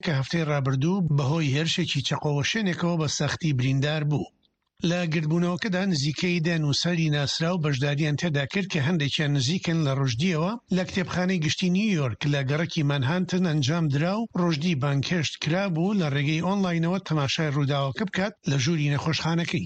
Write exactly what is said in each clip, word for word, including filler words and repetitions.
کە هەفتەی ڕابردوو بەهۆی هێرشێکی چەقۆوەشێنێکەوە بە سەختی بریندار بوو. لە گردبوونەوەکەدا نزیکەی دە نووسەری ناسرا و بەشداریان تێدا کرد کە هەندێکیان نزیکن لە ڕۆژدیەوە لە کتێبخانەی گشتی نیویۆرک لە گەڕەکی مانهاتن ئەنجام درا و ڕۆژدی بانکێشت کرا بوو لە ڕێگەی ئۆنلاینەوە تەماشای ڕووداوەکە بکات لە ژووری نەخۆشخانەکەی.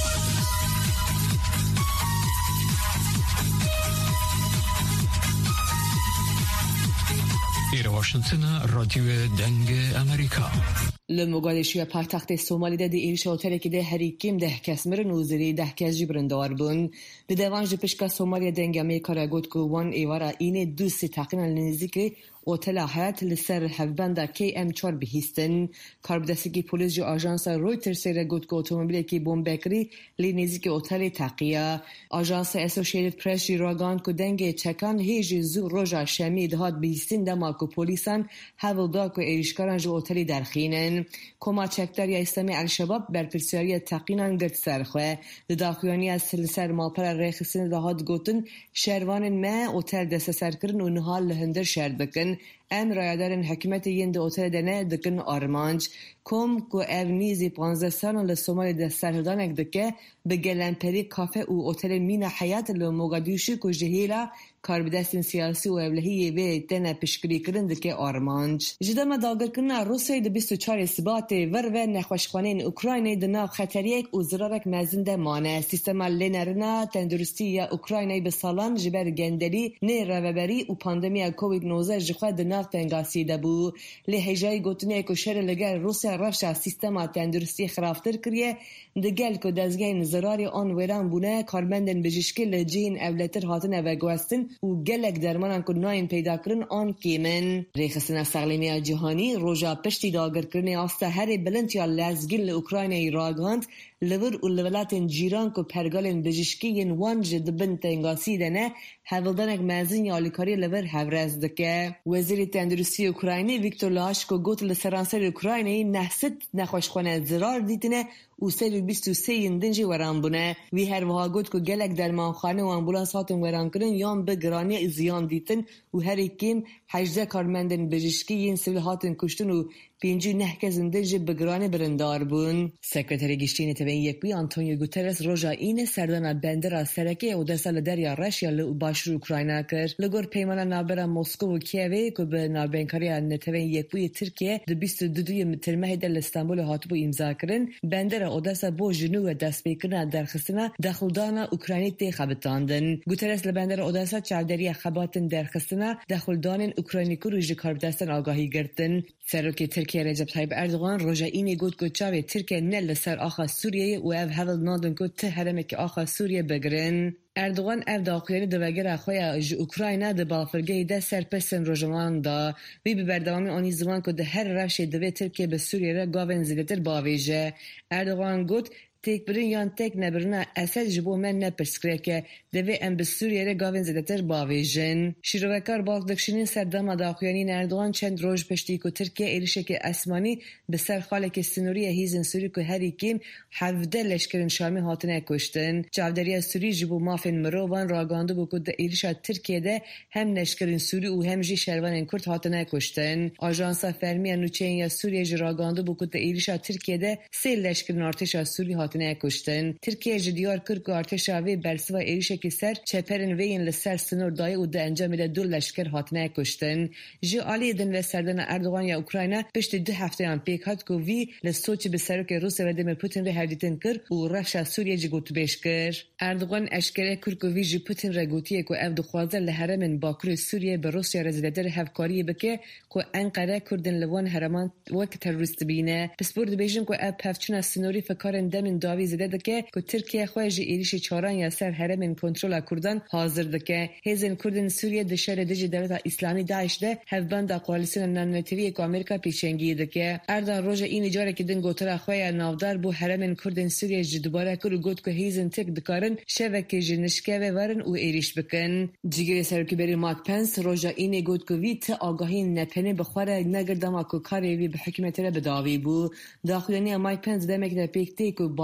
إلى واشنطن راديو دنگ أمريكا. لمقادشية پایتخت سومالی ده ایرش اوتلکی ده هریکیم ده کس مرن وزیری ده کس جبرندار بون. ده دوان جپشکا سومالی دنگ امریکا را گوت که وان ایوارا اینه دوستی تقینا لنزیک اوتل حیات لسر هفبنده کی ام چار بهیستن. کاربدستگی پولیس جو آژانس رویترز را گوت که اتومبیلی که بمبکری لی نزیک اوتل تقیه. آژانس اسوسییتد پرس جی راگان که دنگ چکان هیچ زو روژا شمی دهات بهیستن دما که پولیسان هول دا که ایرشکاران جو اوتلی درخینن. کما چکداری اسلامی الشباب بر پرسیاری تقینان گرد سرخواه. داخیانی از سر مالپر ریخسین دهات گوتن شهروان ما اوتل دست سر کرن و نهال لهندر شرد بکن. ام رایدارن حکمت یند اوتل دنه دکن آرمانج. کم کو او نیزی پانزده سالان لسومالی دست سرهدانک دکه به گلنپری کافه و اوتل مین حیات لموگادیوشی که جهیلا کاربدستین سیاسی و اولهی به دنه پشکری کرن دکه آرمانج. جدام داگر کرنا روسیه ده بیست و چهار سبات ور و نخوشخانین اوکراینی دنا خطریک و زرارک مزنده مانه. سیستم لنرنا تندرستی یا اوکراینی به سالان جبر گندلی نه روبری و پاندمی کووید نوزده جخوا دنا تنگاسی دبو. لهجای گوتنه که شر لگر روسیه رفش سیستم تندرستی خرافتر کریه دگل که دزگین زراری آن ویران بونه کارمندن بجشکل لجین اولتر هاتنه و گوستن و گلک درمانان که ناین پیدا کرن آن کیمن. ریخستن سقلیمی جهانی روژا پشتی داگر کرنه آسته هر بلند یا لزگل اوکراینی راگاند لور و لولاتن جیران که پرگالن بجشکی ین وانج دبن تنگاسی دنه هولدانک مزین یا لیکاری لور هورز دکه. وزیر تندرستی اوکراینی ویکتور لاشکو گوت لسرانسر اوکراینی نحست نخوشخانه زرار دیتنه و سر بیست و سه دنجی وران بونه. وی هر وها گوت که گلک درمانخانه و امبولانس هاتن وران کرن یان به گرانی زیان دیتن و هر اکیم هجده کارمندن بجشکی ین سویل هاتن کشتن و پینجی نه کزن دنجی به گرانی برندار بون. سکرتری گشتین تبین یکوی آنتونیو گوترس روژا این سردان بندر سرکی او دسال دریا رشیا لباشر اوکراینا کرد. لگور پیمان نابرا مسکو و کیوی که به نابینکاری نتبین یکوی ترکیه ده بیست و دوی مترمه دل استانبول هاتبو امضا کرن. بندر اودسا بو جنوب دست بیکرنا درخستنا دخلدانا اوکراینی تی خبتاندن. گوترس لبندر اودسا چاردری خباتن درخستنا دخلدان اوکراینی کو روی کاربدستن آگاهی گرتن. سروکی ترکیه رجب طیب اردوغان روژا اینی گوت که چاوی ترکیه نل سر آخا سوریه و او هول نادن که ته هرمه که آخا سوریه بگرن. اردوغان او داقیانی دوگر اخوی جو اوکراینه ده بالفرگه ده سرپسن روژمان دا وی ببردوامی آنی زمان که ده هر روش دوی ترکیه به سوریه را گاون زیدتر باویجه. اردوغان گوت تک برین یان تک نبرنا اصل جبو من نپرسکره که دوی ام به سوریه را گاون زیدتر باویجن. شیروکار بالدکشینین سردام داقیانی اردوغان چند روز پشتی که ترکیه ایرشه که اسمانی به سر خاله که سنوری هیزن سوری که هر یکیم هفده لشکرین شامی هاتنه کشتن. جاوداری سوری جبو مافین مروان راگانده بو که ده ایرشا ترکیه ده هم لشکرین سوری و هم جی شروان کرد هاتنه کشتن. آژانس فرمی نوچین یا سوریه جی راگانده بو که ده ایرشا ترکیه ده سه لشکرین ارتش سوری هاتنه کشتن. ترکیه جدیار کرد که ارتش وی برسوا ایرشه که سر چپرن وین لسر سنور دای و ده انجام ده دو لشکر هاتنه کشتن. جی آلی دن و سردن اردوغان یا اوکراینه پشت دو هفته هم پیک هات که وی لسوچ به سرک روس و دم پوتین را هردیتن کرد و رفش سوریه جی گوت بیش کرد. اردوغان اشکره کرد که وی جی پوتین را گوتیه که اف دخوازه لهرمن باکور سوریه به روسیا رزیدتر هفکاری بکه که انقره کردن لوان هرمان وقت تروریست بینه. پس برد بیشتر که اف پفچون سنوری فکرن دمن داوی زده دکه که ترکیه خواهج ایریش چاران یا سر هرمن کنترل کردن حاضر دکه. هزین کردن سوریه دشار دژ دولت اسلامی داعش ده هفبند کوaliسیون نانتری که آمریکا پیشنگی دکه. اردان روز این اجاره که دن گوتر خواهی نافدار بو هرمن کردن سوریه جد دوباره کرد گفت که هزین تک دکارن شبکه جنشکه و ورن و ایریش بکن. جیگر سرکیبری مایک پنس روز این گفت که ویت آگاهی نپنه بخوره نگردم که کاری وی به حکمت را بداوی بو. داخلانی مایک پنس دمک در پیکتی که بال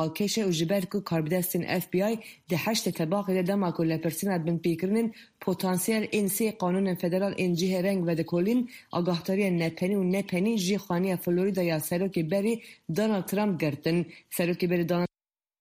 مراکش و جبر کو کاربدستن اف بی آی ده هشت طباق دما کل پرسنت بن پیکرنن پتانسیل انسی قانون فدرال انجی رنگ و دکولین آگاهتاری نپنی و نپنی جی خانی فلوریدا یا سروکی بری دونالد ترامپ گرتن سروکی بری دونالد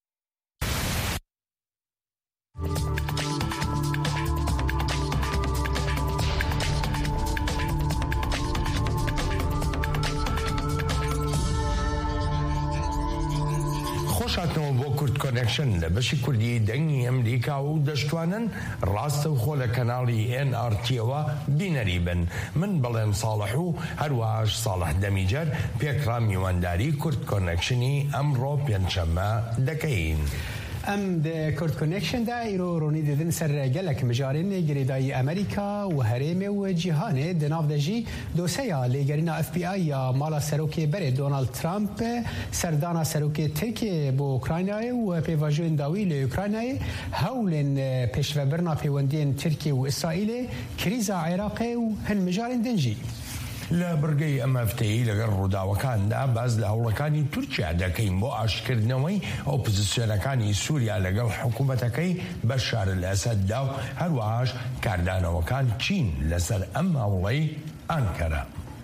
خوشاتنەوە بۆ کورد کۆنێکشن لە بەشی کوردی دەنگی ئەمریکا و دەشتوانن ڕاستە و خۆ لە کەناڵی ئێن ئار تیەوە بینەری بن. من بەڵێم ساڵح و هەروەهاش ساڵح دەمیجەر پێکرا میوانداری کورد کۆنێکشنی ئەمڕۆ پێنجشەممە دەکەین. ام د کورد کونکشن دا ایرو رونی ددن سر گلک مجارین گریدای امریکا و حریم و جهان د ناو دجی دوسیا لګرینا اف بی آی یا مالا سروکی بر دونالد ترامپ سردانا سروکی ترکیه بو اوکراینای و پیواژن داوی له اوکراینای هولن پشوبرنا پیوندین ترکیه و اسرائیل کریزا عراق و هن مجارین دنجی لە بڕگەی ئەمەفتەیی لەگەڵ ڕووداوەکاندا باز لە هەوڵەکانی تورکیا دەکەین بۆ ئاشکردنەوەی ئۆپۆزیسیۆنەکانی سووریا لەگەڵ حکوومەتەکەی بەشار ئەسەددا و هەروەهاش کاردانەوەکان چین لەسەر ئەم هەوڵەی ئانکەرە.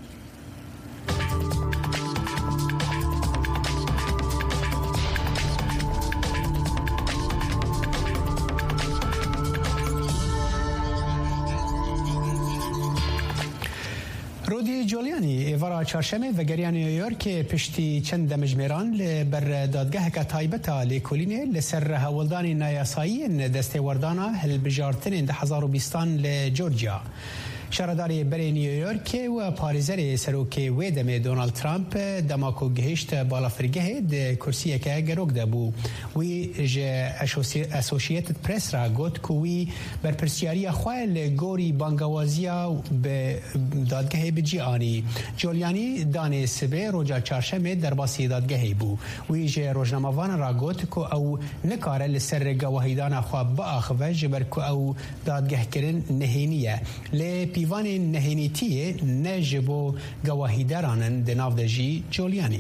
رودی جولیانی ایوارا چهارشنبه و گریان نیویورک پشتی چند مجمران بر دادگاه که تایبتا لیکولینه لسر هولدان نیاسایی دستوردانا هلبجارتن ده هزار و بیستان لجورجیا. شهرداری بر نیویورک و پاریزر سروک ویدم دونالد ترامپ دماکو گهشت بالا فرگه ده کرسیه که گروگ ده بو وی جه اسوشیتد پرس را گوت کوی بر پرسیاری خواه گوری بانگوازیا به دادگاه بجی آنی. جولیانی دانه سبه روژا چارشمه در باسی دادگاه بو وی جه روژناموان را گوت کو او نکاره لسر گواهیدان خواه با آخوه جبر کو او دادگاه کرن نهینیه لی پیوان نهینیتیه نجبو گواهیدارانن دناو دجی جولیانی.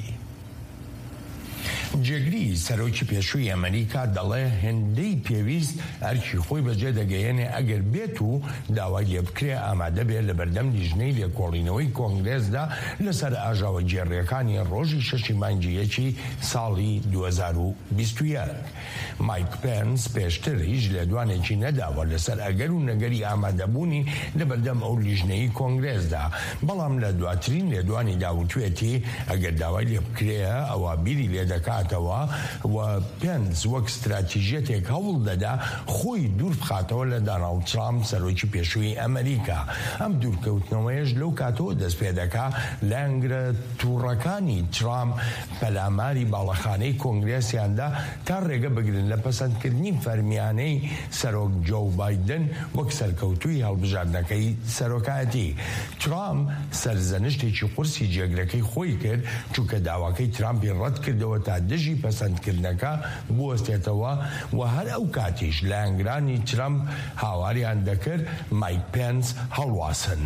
جگری سەرۆکی پێشووی ئەمریکا دەڵێ هێندەی پێویست ئەرکی خۆی بەجێ دەگەیەنێ ئەگەر بێت و داوای لێ بکرێ ئامادە بێت لە بەردەم لیژنەی لێکۆڵینەوەی کۆنگرێسدا لەسەر ئاژاوە گێڕیەکانی ڕۆژی شەشی مانگی یەکی ساڵی دوو هەزار و بیست و یەک. مایک پێنس پێشتر هیچ لێدوانێکی نەداوە لەسەر ئەگەر و نەگەری ئامادەبوونی لە بەردەم ئەو لیژنەی کۆنگرێسدا، بەڵام لە دواترین لێدوانی داوتوێتی ئەگەر داوای لێ بکرێ ئەوە بیری لێ دەکات و پێنس وەک استراتیژیەتێک هەوڵ دەدا خۆی دوور بخاتەوە لە دۆناڵد ترامپ سەرۆکی پێشووی ئەمریکا. ئەم دوورکەوتنەوەیەش لەو کاتەوە دەست پێ دەکا لەنگرە تووڕەکانی ترامپ پەلاماری باڵەخانەی کۆنگرێسیاندا تا ڕێگە بگرن لە پەسەندکردنی فەرمیانەی سەرۆک جۆ بایدن وەک سەرکەوتووی هەڵبژاردنەکەی سەرۆکایەتی. ترامپ سەرزەنشتێکی قورسی جێگرەکەی خۆی کرد چونکە داواکەی ترامپی ڕەت کردەوە تا دژی پەسەندکردنەکە بوەستێتەوە و هەر ئەو کاتیش لە ئەنگرانی ترامپ هاواریان دەکرد مایک پێنس هەڵواسن.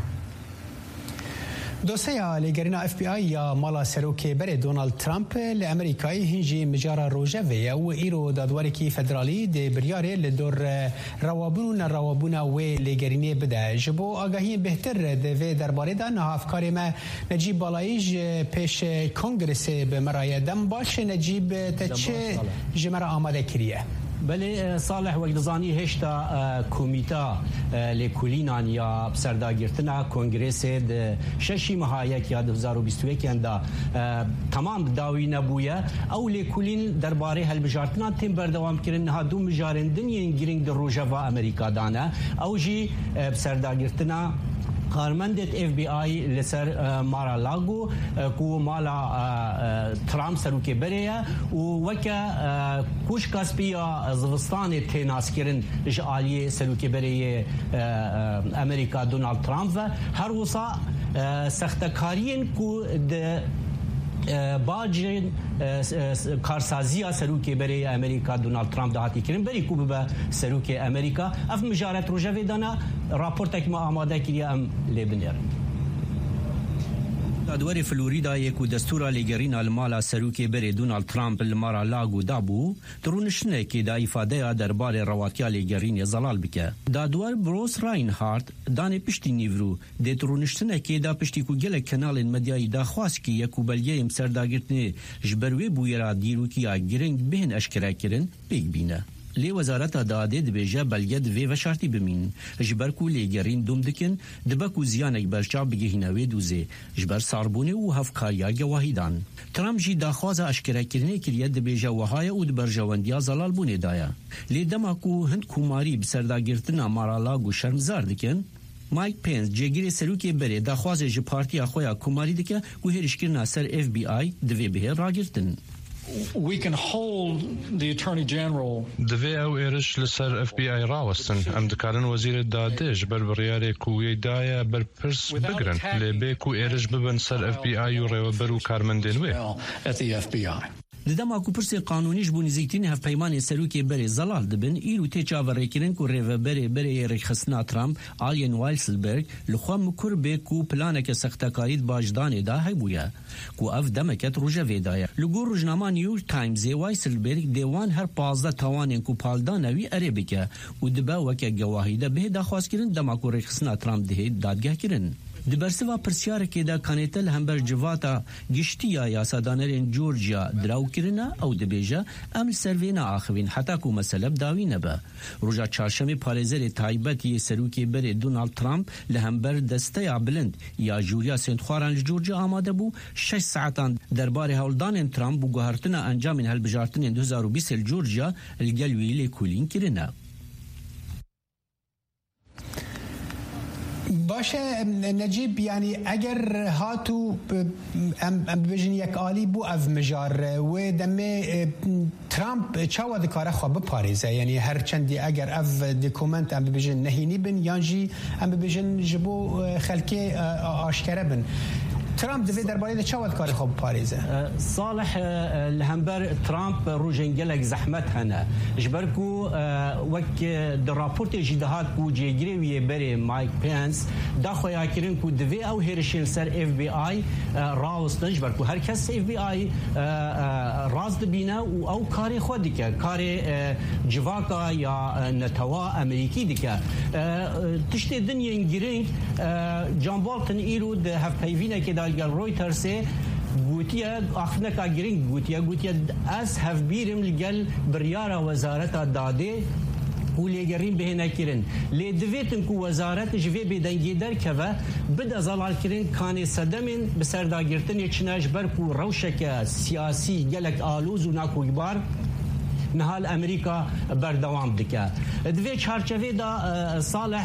دوسیا لګرینا اف بی آی یا مالا سروکی بر دونالد ترامپ ل امریکای هنجی مجارا روجوی او ایرو دادوارکی فدرالی د بریاره ل دور روابون روابون و لګرینی بده جبو آگاهی بهتر د و درباره د نه افکار ما نجیب بالایج پیش کنگرس به مرای دم باش نجیب تچه جمره آماده کریه. بله صالح وقتزانی هشتا کمیتا لیکولینان یا بسرداگرتنا کنگرس ششی مهایک یا دو هزار و بیست و یک دا تمام داوی نبویه او لیکولین درباره هلبجارتنا تیم بردوام کردن ها دو مجارندن ین گرینگ در روژاوا امریکا دانه او جی بسرداگرتنا کارمندت اف بی آی لسر مارا لاگو کو مالا ترامپ سروکی بریه و وکا کوش کاسپیا زوستان تیناسکرین جعالی سروکی بریه امریکا دونالد ترامپ و هر وصا سختکارین کو د باجن کارسازی سروکی برای امریکا دونالد ترامپ دهاتی کردن بری کو به سروکی امریکا اف مجارت روجوی دانا راپورت که ما آماده کردیم ام لبنان دادوەری فلوریدایەک و دەستورا لێگەڕینە لە ماڵا سەرۆکێ بەرێ دونالد ترامپ لە مارا لاگو دابوو دڕونشتنێکێدا ئیفادەیە دەربارەی ڕەواتیا لێگەڕینێ زەڵال بکە. دادوەر برۆس راینهارت دانێ پشتی نیڤرو دێت ڕونشتنێکێدا پشتی و gelek kenalên medyayî daxwazkî yekûbelgeyên serdagirtinê ji ber wê bûyera dîrokîya giring bihên eşkerekirin pêk bîne. Lê Wezareta Dadê dibêje belge divê veşartî bimînin ji ber ku lêgerîn dom dikin dibe ku ziyanek berçav bigihîne wê dûzê ji ber sarbûnê û hevkariya gewahîdan. Trump jî daxwaza eşkerekirinê kiriye dibêje wihaye û di berjewendiya zelalbûnê daye. Lê dema ku hind kûmarî bi serdagirtina Mar-a-Lago şermzar dikin, Mike Pence cêgirê serokê berê daxwazê ji partiya xwe ya kûmarî dike ku hêrişkirina ser F B I divê bihê ragirtin. We can hold the Attorney General. Divê ew êriş li ser F B I rawestin. Em dikarin Wezîrê Dadê ji ber biryarê ku wê daye berpirs bigirin. Lê bê ku êriş bibin ser F B I û rêweber û karmendên wê. At the F B I. Li dema ku pirsê qanûnî ji bo nêzîktirînê hevpeymanê serokê berê zelal dibin, îro tê çaverêkirin ku rêveberê berê rêxistina Trump, Alien Weisselberg, li xwe mikur bê ku planeke sextekarî di bajdanê da hebûye, ku ev demeket rojevê daye. Li gor rojnama New York Timesê Weisselberg dê wan her panzdeh tawanên ku paldana wî erê bike û dibe weke gewahî de bihê daxwazkirin dema ku rêxistina Trump dihê dadgehkirin. Di bersiva pirsyarekê de kanête li hember civata giştiya yasadanерên Georgia diraw kirine ew dibêje em li ser vê neaxivîn heta ku mesele dawî nebe. Roja çarşemê parêzerê taybetiyê serokê berê Donald Trump li hember desteya bilind ya jûriya sêndxwaran li Georgia amade bû şeş saetan derbarê hewldanên Trump bû guhertina encamên helbijartinên du hezar û bîst li Georgia li gel wî lêkolîn kirine. باشه نجیب یعنی اگر هاتو ام ببیجن یک عالی بو اف مجار و دمه ترامپ چاوا دکاره خواه بپاریزه یعنی هر چندی اگر اف دکومنت ام ببیجن نهینی بن یانجی ام ببیجن جبو خلکی آشکره بن ترامپ دوی درباره ده چاوت کاری خوب پاریزه صالح لهمبر ترامپ روجن گلک زحمت هنه جبرکو وک در راپورت جدهات کو جیگری وی بری مایک پنس دا خویا کرین کو دوی او هرشین سر اف بی آی راوستن جبرکو هر کس اف بی آی راز دبینه او او کاری خود دیگه کاری جواکا یا نتوا امریکی دیگه تشت دنیا گرینگ جان بالتن ایرو ده هفپیوینه که گل رویترسه گوتیه آخنکا گرینگ گوتیه گوتیه از هف بیرم لگل بریارا وزارت داده و لێگەڕین بهێنەکردن لێ دەوێتن کو وەزارەت ژێ بێدەنگی دەرکەوە بدە زەڵالکردن کانێ سەدەمێن بەسەرداگرتنی چنەش بەرک و ڕەوشەکە سیاسی گەلک ئالوز و ناکۆیبار نهال امریکا بردوام دکه دوی چارچوه دا صالح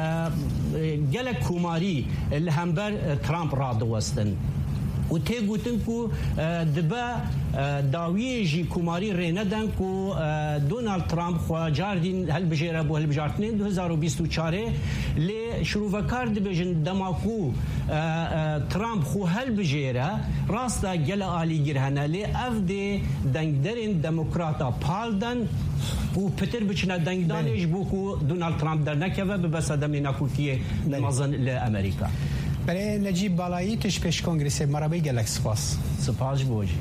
گلک کوماری لهمبر ترامپ را دوستن و تی گوتن کو دبا داویه جی کوماری ریندن کو دونالد ترامپ خوا جاردین هل بجیره بو هل بجارتنین دو هزار و بیست و چاره لی شروفکار دبیجن دماکو ترامپ خو هل بجیره راستا گل آلی گرهنه لی اف دی دنگدرین دموکراتا پالدن و پتر بچنه دنگدانش بو کو دونالد ترامپ در نکوه ببسدمی نکوکیه مزن لامریکا برای نجیب بالایی تش پیش کنگرس مرابی گلک سپاس سپاس بوجی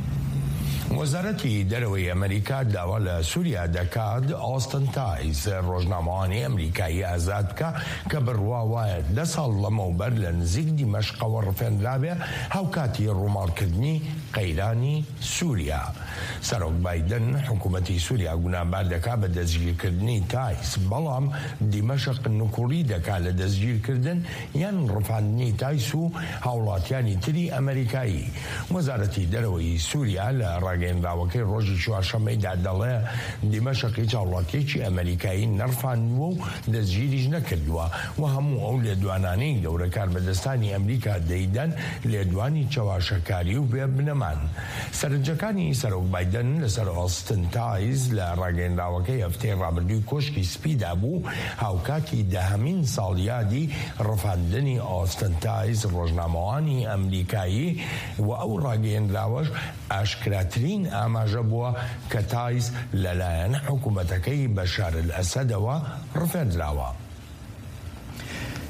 وەزارەتی دەرەوەی ئەمریکا داوا لە سووریا دەکات ئاستن تایز ڕۆژنامەوانی ئەمریکایی ئازاد بکە کە بڕوا وایە دە ساڵ لەمەوبەر لە نزیک دیمەشقەوە ڕفێنرابێ هاوکاتی ڕووماڵکردنی قەیرانی سووریا. سەرۆک بایدن حکوومەتی سووریا گونابار دەکا بە دەستگیرکردنی تایز بەڵام دیمەشق نوکوڕی دەکا لە دەستگیرکردن یان ڕفاندنی تایس و هاوڵاتیانی تری ئەمریکایی. وەزارەتی دەرەوەی سووریا لە ڕاگەیەندراوەکەی ڕۆژی چوارشەممەیدا دەڵێ دیمەشقی چاوڵاتیەکی ئەمریکایی نەرفاندووە و دەستگیریش نەکردووە و هەموو ئەو لێدوانانەی گەورە کاربەدەستانی ئەمریکا دەیدەن لێدوانی چاواشەکاری و بێ بنەمان. سەرنجەکانی سەرۆک بایدن لەسەر ئاستن تایز لە ڕاگەیەندراوەکەی هەفتەی ڕابردووی کۆشکی سپیدا بوو هاوکاتی دەهەمین ساڵیادی ڕفاندنی ئاستن تایز ڕۆژنامەوانی ئەمریکایی و ئەو ڕاگەیەندراوەش ئاشکراترین ئاماژە بووە کە تایز لەلایەن حکوومەتەکەی بەشار الئەسەدەوە ڕفێنراوە.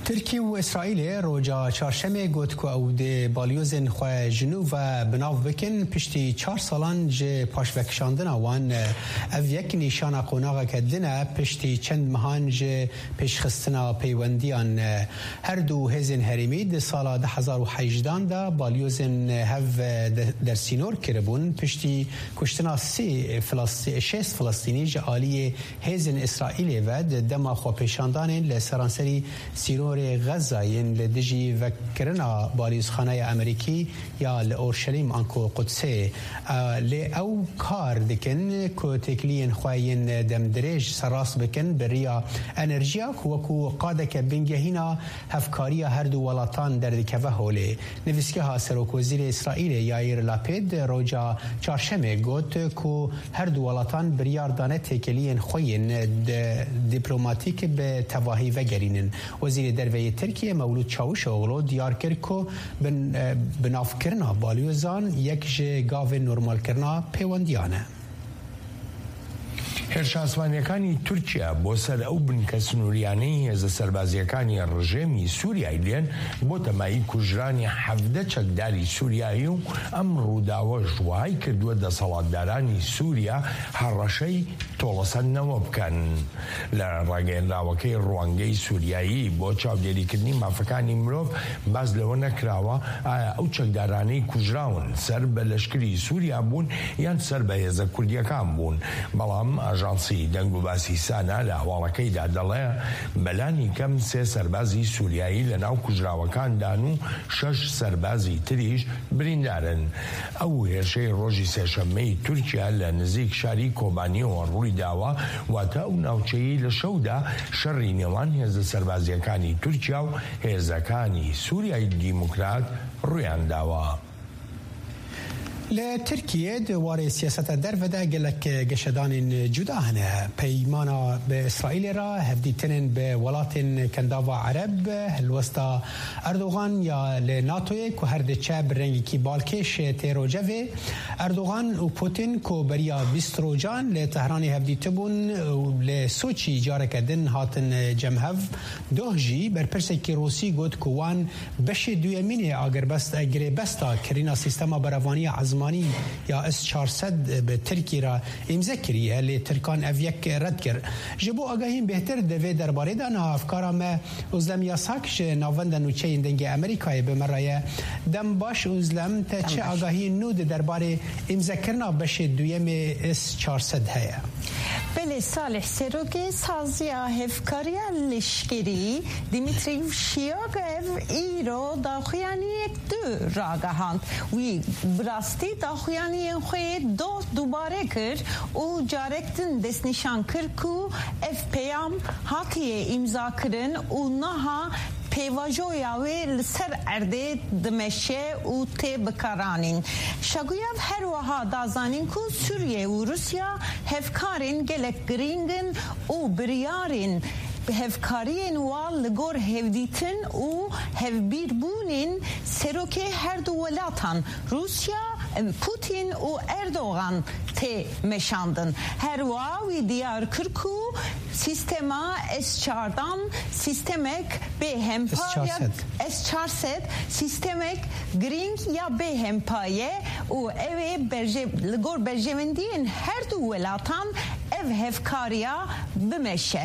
ترکیه و اسرائیل روجا چهارشنبه گوت که او ده بالیوزن خواه جنوب و بناو بکن پشتی چهار سالان جه پاشوکشاندن وان او یک نیشان قوناغ کدنه پشتی چند مهان جه پیشخستنا پیوندیان هر دو هزین هریمی ده سال ده هزار و هجدان ده بالیوزن هف در سینور کربون پشتی کشتنا سی فلسطین شست فلسطینی جه آلی هزین اسرائیل و دما خواه پیشاندان لسرانسری سینور غزاین لدجی وکرنا بالیزخانه امریکی یا لأورشلیم انکو قدسه لی او کار دکن که تکلین خواهین دم دریج سراس بکن بریا انرژیا وکو قادک بنگهینا هفکاری هر دو ولاتان در دکوه هولی نویسکه ها سروک وزیر اسرائیل یایر لاپید روجا چارشمه گوت که هر دو ولاتان بریار دانه تکلین خوین دیپلوماتیک به تواهی وگرینن وزیر دروی ترکیه مولود چاوش اوغلو دیار کرد که بناف کرنا بالیوزان یک جه گاو نورمال کرنا پیوندیانه. هێرشاسوانیەکانی تورکیا بۆ سەر ئەو بنکە سنووریانەی هێزە سەربازیەکانی ڕژێمی سووریای دێن بۆ تەمایی کوژرانی حەڤدە چەکداری سووریایی و ئەم ڕووداوەش وای کردووە دەسەڵاتدارانی سووریا هەڕەشەی تۆڵەسەندنەوە بکەن لە ڕاگەیەنراوەکەی ڕوانگەی سووریایی بۆ چاودێریکردنی مافەکانی مرۆڤ باز لەوە نەکراوە ئایا ئەو چەکدارانەی کوژراون سەر بە لەشکری سووریا بوون یان سەر بە هێزە کوردیەکان بوون بەڵام ئاژانسی دەنگ و باسی سانە لە هەواڵەکەیدا دەڵێ بەلانی کەم سێ سەربازی سووریایی لە ناو کوژراوەکاندان و شەش سەربازی تریش بریندارن ئەو هێرشەی ڕۆژی سێشەممەی تورکیا لە نزیک شاری کۆبانیەوە ڕووی داوە واتە ئەو ناوچەیی لە شەودا شەڕی نێوان هێزە سەربازیەکانی تورکیا و هێزەکانی سووریای دیموکرات ڕوویان داوە. لتركيا دوار سياسة درفدا قالك قشدان جداهنا بيمانا بإسرائيل را هفديتن بولات كندافا عرب الوسطى أردوغان يا لناتوي كو هرد تشاب رنگي كي بالكيش تيروجافي أردوغان و بوتين كو بريا بيستروجان لتهران هفديتبون لسوچي جارك دن هاتن جمهف دوهجي برپرسكي روسي قد كوان بشي دويميني اگر بست اگر بستا كرينا سيستما براواني عزم یا اس چهارصد به ترکیه را امضا کریه لی ترکان اویک رد کرد جبو آگاهیم بهتر دوی درباره دان افکارا ما ازلم یاساکش ناوند نوچه اندنگ امریکای بمرایه دم باش ازلم تا چه آگاهی نود درباره امضا کرنا بشه دویم اس چهارصد هیا بله صالح سروگی سازیا هفکاریا لشکری دیمیتری شیاگف ایرو داخیانی یک دو راگهاند وی براستی داخیانی خوی دو دوباره کرد و جارکتن دست نشان کرد که اف پیام هاتیه امضا کرن و نها پیواجویاوی لسر ارده دمشه و تی بکارانین شگویاو هر وها دازانین که سوریه و روسیا هفکارین گلک گرینگن و بریارین هفکارین وال لگور هفدیتن و هفبیربونین سروک هر دو ولاتان روسیا پوتین و اردوغان تی مشاندن هر واوی دیار کرکو سیستما اس چاردان سیستمک به همپای اس چهارصد سیستمک گرینگ یا به همپایه و اوی برژه لگور برژوندین هر دو ولاتان او هفکاریا بمشه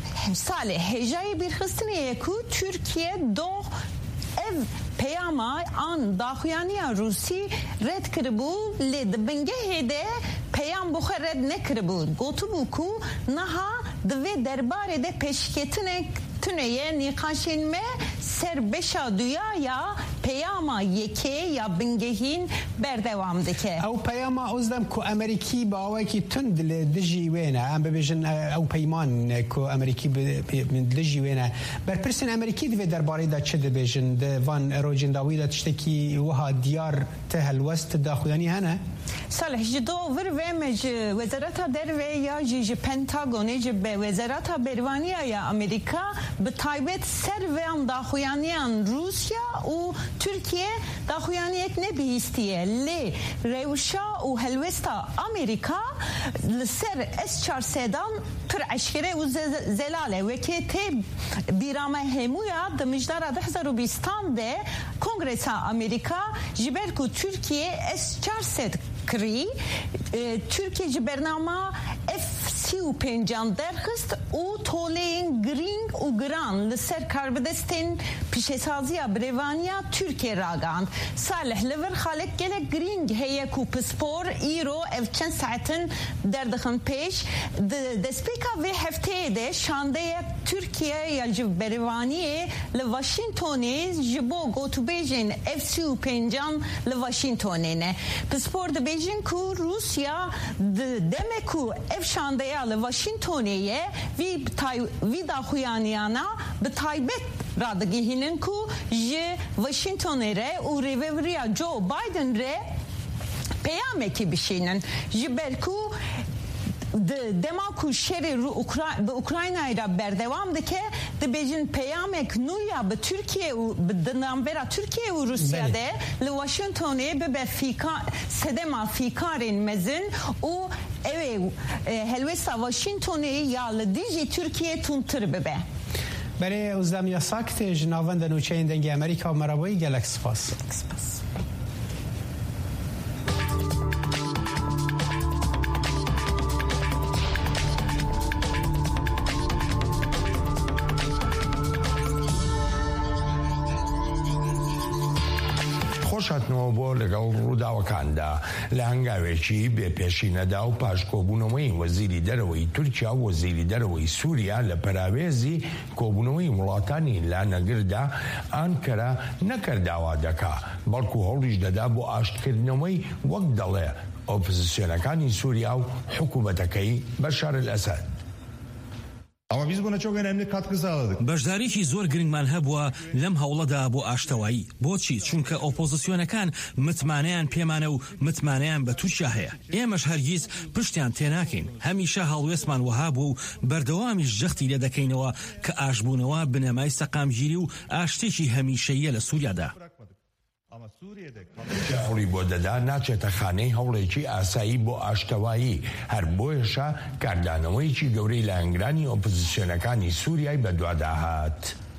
صالح هجای بیرخستنی یکو ترکیه دو ev peyama an daxuyaniya Rusi red kiribu li dibingehê de peyam buxe red nekiribu gotibu ku niha divê derbarê de pêşketinek tuneye nîqaşên me ser beşa duyaya peyama yekê ya bingehîn berdewam dike. Ew peyama özlem ku Amerîkî bi awekî tund li dijî wê ne em bibêjin ew peyman ku Amerîkî bi dijî wê ne berpirsên Amerîkî divê derbarê de çi dibêjin di van rojên dawî de tiştekî wiha diyar te helwest daxuyanî hene? Salih ji do vir ve me ji Wezareta Derve ya ji ji Pentagonê ji be Wezareta Bervaniya ya Amerîka bi taybet ser ve an daxuyaniyan Rusya û تورکیه داخویانیت نبیستیه لی روشا و هلوستا امریکا لسر اس چهارصدان پر عشقره و زلاله وکی تی بیرامه همویا دمجدار ده هزار و بیستان ده کنگرس امریکا جبر کو ترکیه اس چهارصد کری ترکیه جبرنامه اف سی و پنجان درخست او تولین گرینگ و گران لسر کاربدستین پیشسازیا بریوانیا ترکیه راگاند صالح لور خالق گله گرینگ هیا کو پسپور ایرو اف چند ساعتن دردخن پیش دسپیکا و هفته ده شانده ترکیه یا جبریوانی لواشینتونی جبو گو تو بیجین اف سی و پنجان لواشینتونی نه پسپور ده بیجین کو روسیا دمه کو اف شانده یا لواشینتونیه وی وی داخویانیانا به تایبت رادگی هنن کو ج واشینتونی ره و ریوریا جو بایدن ره پیامه کی بشینن جبرکو دماکو شری رو به اوکراینای را بردوام دکه دبیجن پیامک نویا به ترکیه و به دنامبرا ترکیه و روسیه ده لواشنطنه به به فیکا سدما فیکارین مزن و اوه هلوسا واشنطنه یا لدیجی ترکیه تونتر ببه برای ازدمیا ساکت جناوند نوچه این دنگ امریکا و مرابوی گلک سپاس سپاس خۆشاتنەوە بۆ لەگەڵ ڕووداوەکاندا لە هەنگاوێکی بێپێشینەدا و پاشکۆبوونەوەی وەزیری دەرەوەی تورکیا و وەزیری دەرەوەی سووریا لە پەراوێزی کۆبوونەوەی وڵاتانی لانەگردا ئانکەرا نەکرداوا دەکا بەڵکو هەوڵیش دەدا بۆ ئاشتکردنەوەی وەک دەڵێ ئۆپۆزیسیۆنەکانی سووریا و حکوومەتەکەی بەشار الئەسەد. Ama biz buna çok önemli katkı sağladık. بەشداریکی زۆر گرنگمان هەبووە لەم هەوڵەدا بۆ ئاشتەوایی بۆچی چونکە ئۆپۆزیسیۆنەکان متمانەیان پێمانە و متمانەیان بە تووشیا هەیە ئێمەش هەرگیز پشتیان تێناکەین هەمیشە هەڵوێستمان وەها بوو و بەردەوامیش جەختی لێ دەکەینەوە کە ئاشبوونەوە بنەمای سەقامگیری و ئاشتێکی هەمیشەییە لە سووریادا هەوڵی بۆ دەدا ناچێتە خانەی هەوڵێکی ئاسایی بۆ ئاشتەوایی هەر بۆیەشە کاردانەوەیکی گەورەی لە هەنگرانی ئۆپۆزیسیۆنەکانی سووریای بەدواداهات.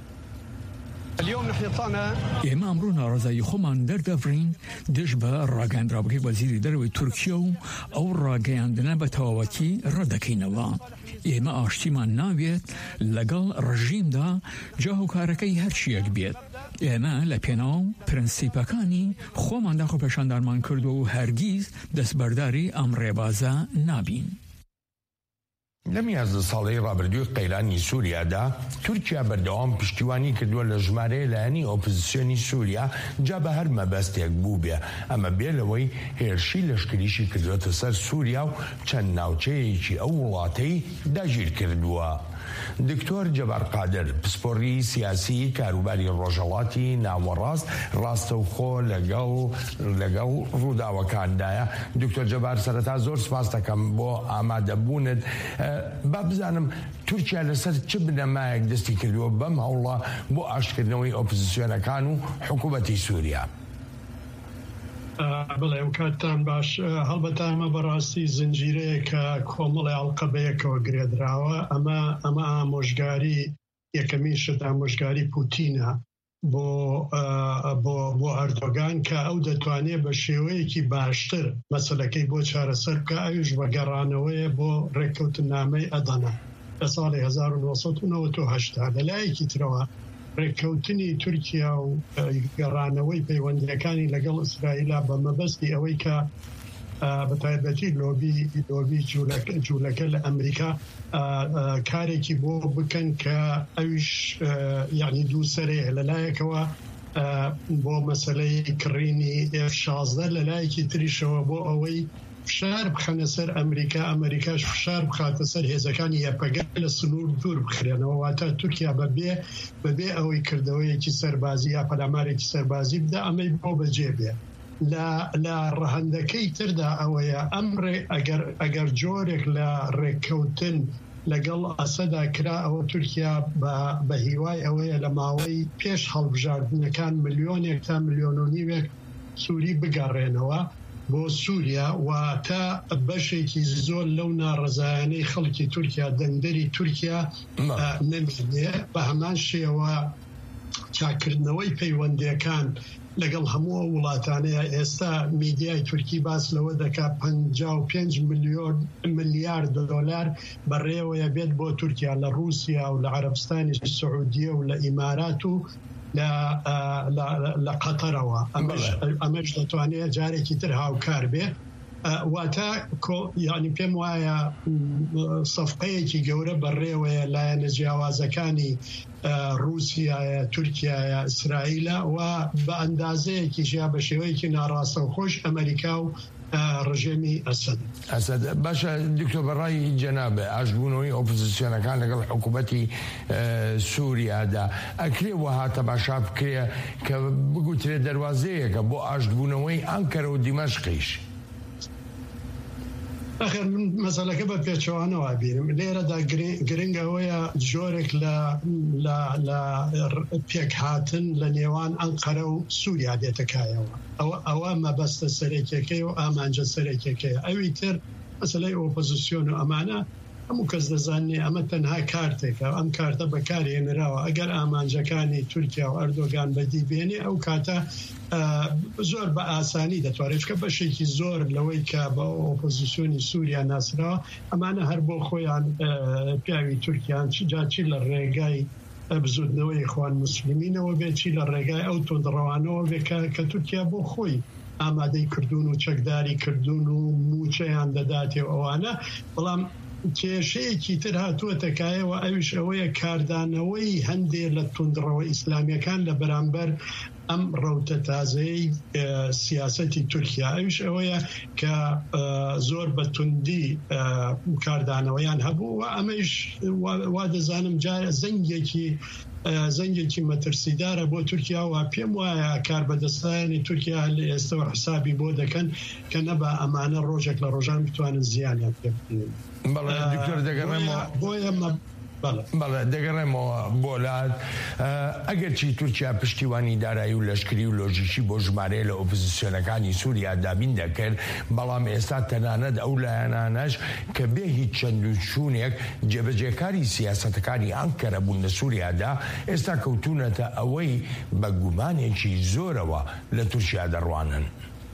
ئێمە ئەمڕۆ ناڕەزایی خۆمان دەردەڤڕین دژ بە ڕاگەیاندراوەکەی وەزیری دەرەوەی تورکیە و ئەو ڕاگەیاندنە بە تەواوەتی ڕەدەکەینەوە. ئێمە ئاشتیمان ناوێت لەگەڵ ڕژیمدا جاهوکارەکەی هەرچیەک بێت. ئێمە لە پێناو پرەنسیپەکانی خۆماندا خۆپێشاندارمان کردووە و هەرگیز دەستبەرداری ئەم ڕێبازە نابین. لەم یازدە ساڵەی ڕابردووی قەیرانی سووریادا تورکیا بەردەوام پشتیوانی کردووە لە ژمارەیە لایەنی ئۆپۆزیسیۆنی سووریا جا بە هەر مەبەستێک بوو بێ ئەمە بێ لەوەی هێرشی لەشکریشی کردوێتە سەر سووریا و چەند ناوچەیەکی ئەو وڵاتەی داگیر کردووە. دکتۆر جەبار قادر پسپۆڕی سیاسی کاروباری ڕۆژهەڵاتی ناوەڕاست ڕاستەوخۆ لەگەڵ لەگەڵ ڕووداوەکاندایە. دکتۆر جەبار سەرەتا زۆر سپاس دەکەم بۆ ئامادەبوونت. با بزانم تورکیا لەسەر چ بنەمایەک دەستی کردووە بەم هەوڵە بۆ ئاشتکردنەوەی ئۆپۆزیسیۆنەکان و حکوومەتی سووریا. بڵێ ئەو کاتتان باش هەڵبەتە ئەمە بەڕاستی زنجیرەیە کە کۆمەڵی ئەڵقەبەیەکەوە گرێدراوە ئەمە ئەمە ئامۆژگاری یەکەمین شت ئامۆژگاری پوتینە بۆ بۆ بۆ ئەردۆگان کە ئەو دەتوانێت بە شێوەیەکی باشتر مەسەلەکەی بۆ چارەسەر بکە ئەویش بە گەڕانەوەیە بۆ ڕێککەوتنامەی ئەدەنا لە ساڵی هەزار و نۆسەد و نەوەت و هەشتا لەلایەکی ترەوە ڕێککەوتنی تورکیا و گەڕانەوەی پەیوەندیەکانی لەگەڵ ئیسرائیلا بە مەبەستی ئەوەی کە بە تایبەتی لۆبی لۆبی جوولەکە لە ئەمریکا کارێکی بۆ بکەن کە ئەویش یعنی دووسەرەیە لەلایەکەوە بۆ مەسەلەی کڕینی ئێف شازدە لەلایەکی تریشەوە بۆ ئەوەی فشار بخەنە سەر ئەمریکا ئەمریکاش فشار بخاتە سەر هێزەکانی یەکپەگە لە سنوور دوور بخرێنەوە واتە تورکیا بەبێ بەبێ ئەوەی کردەوەیەکی سەربازی یا پەلامارێکی سەربازی بدە ئەمەی بۆ بەجێ بێ لە ڕەهەندەکەی تردا ئەوەیە ئەمڕێ ئەگەر جۆرێک لە ڕێککەوتن لەگەڵ ئەسەدا کرا ئەوە تورکیا بە هیوای ئەوەیە لە ماوەی پێش هەڵبژاردنەکان ملیۆنێک تا ملیۆن و نیوێک سووری بگەڕێنەوە بۆ سووریا و تا بەشێکی زۆر لەو ناڕەزایانەی خەڵکی تورکیا دەنگدەری تورکیا نەمێنێ بە هەمان شێوە چاکردنەوەی پەیوەندیەکان لەگەڵ هەموو وڵاتانەیە. ئێستا میدیای تورکی باس لەوە دەکات پەنجا و پێنج ملیۆن ملیارد دۆلار بەڕێوەیە بێت بۆ تورکیا لە رووسیا و لە عەرەبستانی سعودیە و لە ئیمارات و لە قەتەرەوە. ئەمەش دەتوانێت جارێکی تر هاوکار بێ. واتە یعنی پێم وایە سەفقەیەکی گەورە بەڕێوەیە لایەنە جیاوازەکانی رووسیایە، تورکیایە، ئیسرائیلە و بە ئەندازەیەکی ژیا بە شێوەیەکی ناڕاستە و خۆش ئەمریکا و ڕژێمی ئەسەد. ئەسەد باشە دکتۆر بەڕای جەنابە ئاشبوونەوەی ئۆپۆزیسیۆنەکان لەگەڵ حکوومەتی سووریادا ئەکرێ وەها تەماشا بکرێ کە بگوترێت دەواازەیەکە بۆ ئاشبوونەوەی ئەنکەرە و دیمەشقیش. ئەخێر من مەسەلەکە بە پێچەوانەوە بینم. لێرەدا گرنگەوەیە جۆرێک لە پێکهاتن لە نێوان ئەنقەرە و سووریا دێتەکایەوە. ئەوە مەبەستە سەرێکەکەی و ئامانجە سەرێکەکەیە. ئەوی تر مەسەلەی ئۆپۆزیسیۆن و ئەمانە هەموو کەس دەزانێ ئەمە تەنها کارتێکە. ئەم کارتە بەکارهێنراوە. ئەگەر ئامانجەکانی تورکیا و ئەردۆگان بەدی بێنێ ئەو کاتە زۆر بە ئاسانی دەتوانێت کە بەشێکی زۆر لەوەی کە بە ئۆپۆزیسیۆنی سووریا ناسراوە ئەمانە هەر بۆ خۆیان پیاوی تورکیان جاچی لە ڕێگای بزودنەوەی ئیخوان موسلیمینەوە بێتی لە ڕێگای ئەو تۆندڕەوانەوە بێ کە تورکیا بۆ خۆی ئامادەی کردوون و چەکداری کردوون و موچەیان دەداتێ ئەوانە. بەڵام کێشەیەکی تر هاتووەتەکایەوە ئەویش ئەوەیە کاردانەوەی هەندێک لە توندڕەوە ئیسلامیەکان لە بەرامبەر ئەم ڕەوتە تازەی سیاسەتی تورکیا. ئەویش ئەوەیە کە زۆر بە توندی کاردانەوەیان هەبوو و ئەمەش وا دەزانم زەنگێکی زەنگێکی مەترسیدارە بۆ تورکیا و پێم وایە کاربەدەستانی تورکیا لە ئێستەوە حسابی بۆ دەکەن کە نەبا ئەمانە ڕۆژێک لە ڕۆژان بتوانن زیانیان پێ بکەن. بەڵێ دکتۆر دەگەڕێمەوە بۆیە بەڵێ دەگەڕێمەوە بۆ لات ئەگەرچی تورکیا پشتیوانی دارایی و لەشکری و لۆژیکی بۆ ژمارەیە لە ئۆپۆزیسیۆنەکانی سووریا دابین دەکرد، بەڵام ئێستا تەنانەت ئەو لایەنانەش کە بێ هیچ چەند و چوونێک جێبەجێکاری سیاسەتەکانی ئەنکەرە بوون لە سووریادا ئێستا کەوتونەتە ئەوەی بە گومانێکی زۆرەوە لە تورکیا دەڕوانن.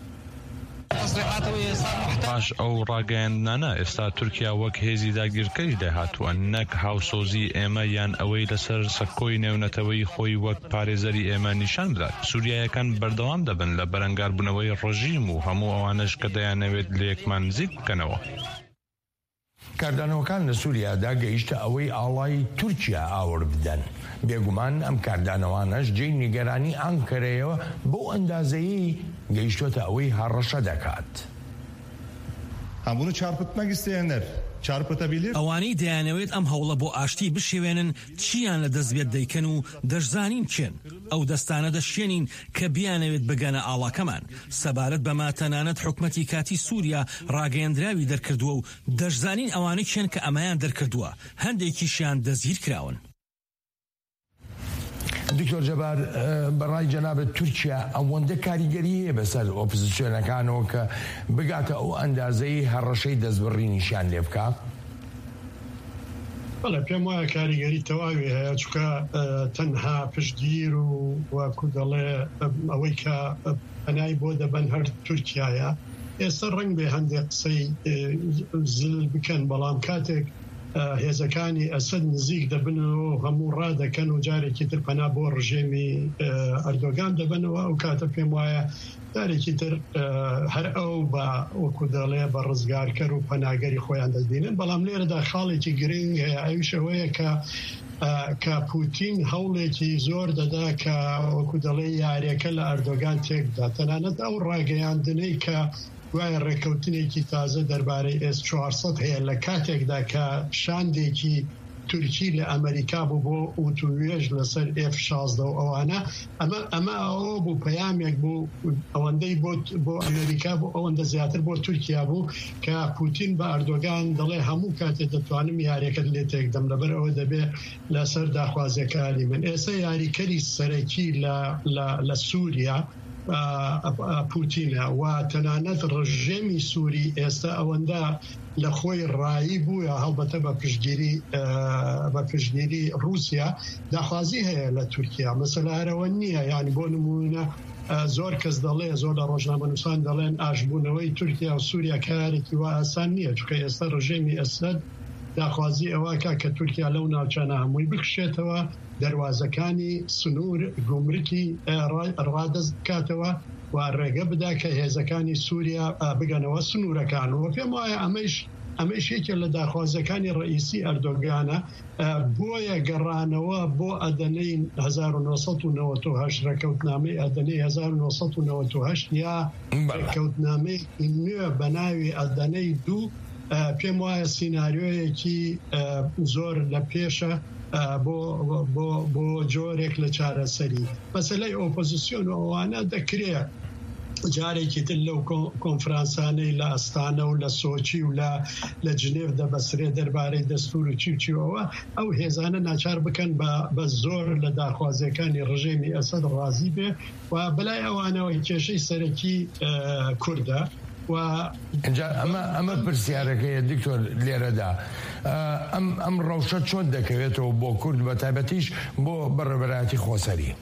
پاش ئەو ڕاگەیاندانە ئێستا تورکیا وەک هێزی داگیرکەری داهاتووە، نەک هاوسۆزی ئێمە یان ئەوەی لەسەر سەکۆی نێونەتەوەی خۆی وەک پارێزەری ئێمە نیشان بدات. سووریایەکان بەردەوام دەبن لە بەرەنگاربوونەوەی ڕژیم و هەموو ئەوانەش کە دەیانەوێت لە یەکمان نزیک بکەنەوە. کاردانەوەکان لە سووریادا گەیشتە ئەوەی ئاڵای تورکیا ئاور بدەن. بێگومان ئەم کاردانەوانەش جێی نیگەرانی ئەنکەرەیەوە بۆ ئەندازەیەی گەیشتۆتە ئەوەی هەڕەشە دەکات. Bunu çarpıtmak isteyenler çarpıtabilir. ئەوانەی دەیانەوێت ئەم هەوڵە بۆ ئاشتی بشێوێنن چیان لە دەستبێت دەیکەن و دەشزانین چێن. ئەو دەستانە دەشێنین کە بیانەوێت بگەنە ئاڵاکەمان. سەبارەت بەما تەنانەت حکومەتی کاتی سووریا ڕاگەیەندراوی دەرکردووە و دەشزانین ئەوانەی چێن کە ئەمایان دەرکردووە. هەندێکیشیان دەزگیر کراون. دکتۆر جەبار بەڕای جەنابەت تورکیا ئەوەندە کاریگەری هەیە بەسەر ئۆپۆزیسیۆنەکانەوە کە بگاتە ئەو ئەندازەی هەڕەشەی دەستبڕی نیشان لێ بکە؟ بەڵێ پێم وایە کاریگەری تەواوی هەیە، چونکە تەنها پشتگیر و واکو دەڵێ ئەوەی کە پەنای بۆ دەبەن هەر تورکیایە. ئێستا ڕەنگ بێ هەندێک قسەی زل بکەن، بەڵام کاتێک هێزەکانی ئەسەد نزیک دەبن و هەموو ڕادەکەن و جارێکی تر پەنا بۆ ڕژێمی ئەردۆگان دەبنەوە، ئەو کاتە پێم وایە جارێکی تر هەر ئەو بە وەکو دەڵێ بە ڕزگارکەر و پەناگەری خۆیان دەبینن. بەڵام لێرەدا خاڵێکی گرنگ هەیە، ئەویش ئەوەیە کە کە پوتین هەوڵێکی زۆر دەدا کە وەکو دەڵێ یاریەکە لە ئەردۆگان تێکدا، تەنانەت ئەو ڕاگەیاندنەی کە وای ڕێکەوتنێکی تازە دەربارەی ئێس چوارسەد هەیە لە کاتێکدا کە شاندێکی تورکی لە ئەمریکا بوو بۆ ئۆتۆوێژ لەسەر ئێف شازدە و ئەوانە ئەمە ئەمە ئەوە بوو پەیامێک بوو ئەوەندەی بۆ ئەمریکا بوو ئەوەندە زیاتر بۆ تورکیا بوو کە پوتین بە ئەردۆگان دەڵێ هەموو کاتێ دەتوانم یاریەکەت لێ تێکدەم لەبەر ئەوە دەبێ لەسەر داخوازیەکانی من. ئێستا یاریکەری سەرەکی لە سووریا پوتینە و تەنانەت ڕژێمی سووری ئێستا ئەوەندە لە خۆی ڕایی بووە هەڵبەتە بە پشتگیری بە پشتگیری رووسیا داخوازی هەیە لە تورکیا مەسەلارەوە نییە، یعنی بۆ نمونە زۆر کەس دەڵێ زۆر لە ڕۆژنامەنووسان دەڵێن ئاشبوونەوەی تورکیا و سووریا کارێکی وا ئاسان نییە، چونکە ئێستا ڕژێمی ئەسەد داخوازی ئەوەکە کە تورکیا لەو ناوچانە هەمووی بکشێتەوە، دەواازەکانی سنوور گومرکی ڕادەست بکاتەوە و ڕێگە بدا کە هێزەکانی سووریا بگەنەوە سنوورەکان. و پێم وایە ئەمەش ئەمەش یەکێک لە داخوازەکانی ڕئیسی ئەردۆگانە بۆیە گەڕانەوە بۆ ئەدەنەی هەزار و نۆسەد و نەوەت و هەشت ڕێکەوتنامەی ئەدەنەی هەزار و نۆسەد و نەوەت و هەشت یا ڕێکەوتنامەی نوێ بەناوی ئەدەنەی دوو پێم وایە سیناریۆیەکی زۆر لە پێشە بۆ جۆرێک لە چارەسەری. مەسەلەی ئۆپۆزیسیۆن و ئەوانە دەکرێت جارێکی تر لەو کۆنفرانسانەی لە ئەستانە و لە سۆچی و لە جنێڤ دەبەسرێ دەربارەی دەستور و چی چیەوە ئەو هێزانە ناچار بکەن بە زۆر لە داخوازیەکانی ڕژێمی ئەسەد ڕازی بێ و بەلای ئەوانەوەی کێشەی سەرەکی کوردە. ئەمە پرسیارەکەیە دکتۆر لێرەدا ئەم ڕەوشە چۆن دەکەوێتەوە بۆ کورد بە تایبەتیش بۆ بەڕێوەبەرایەتی خۆسەری؟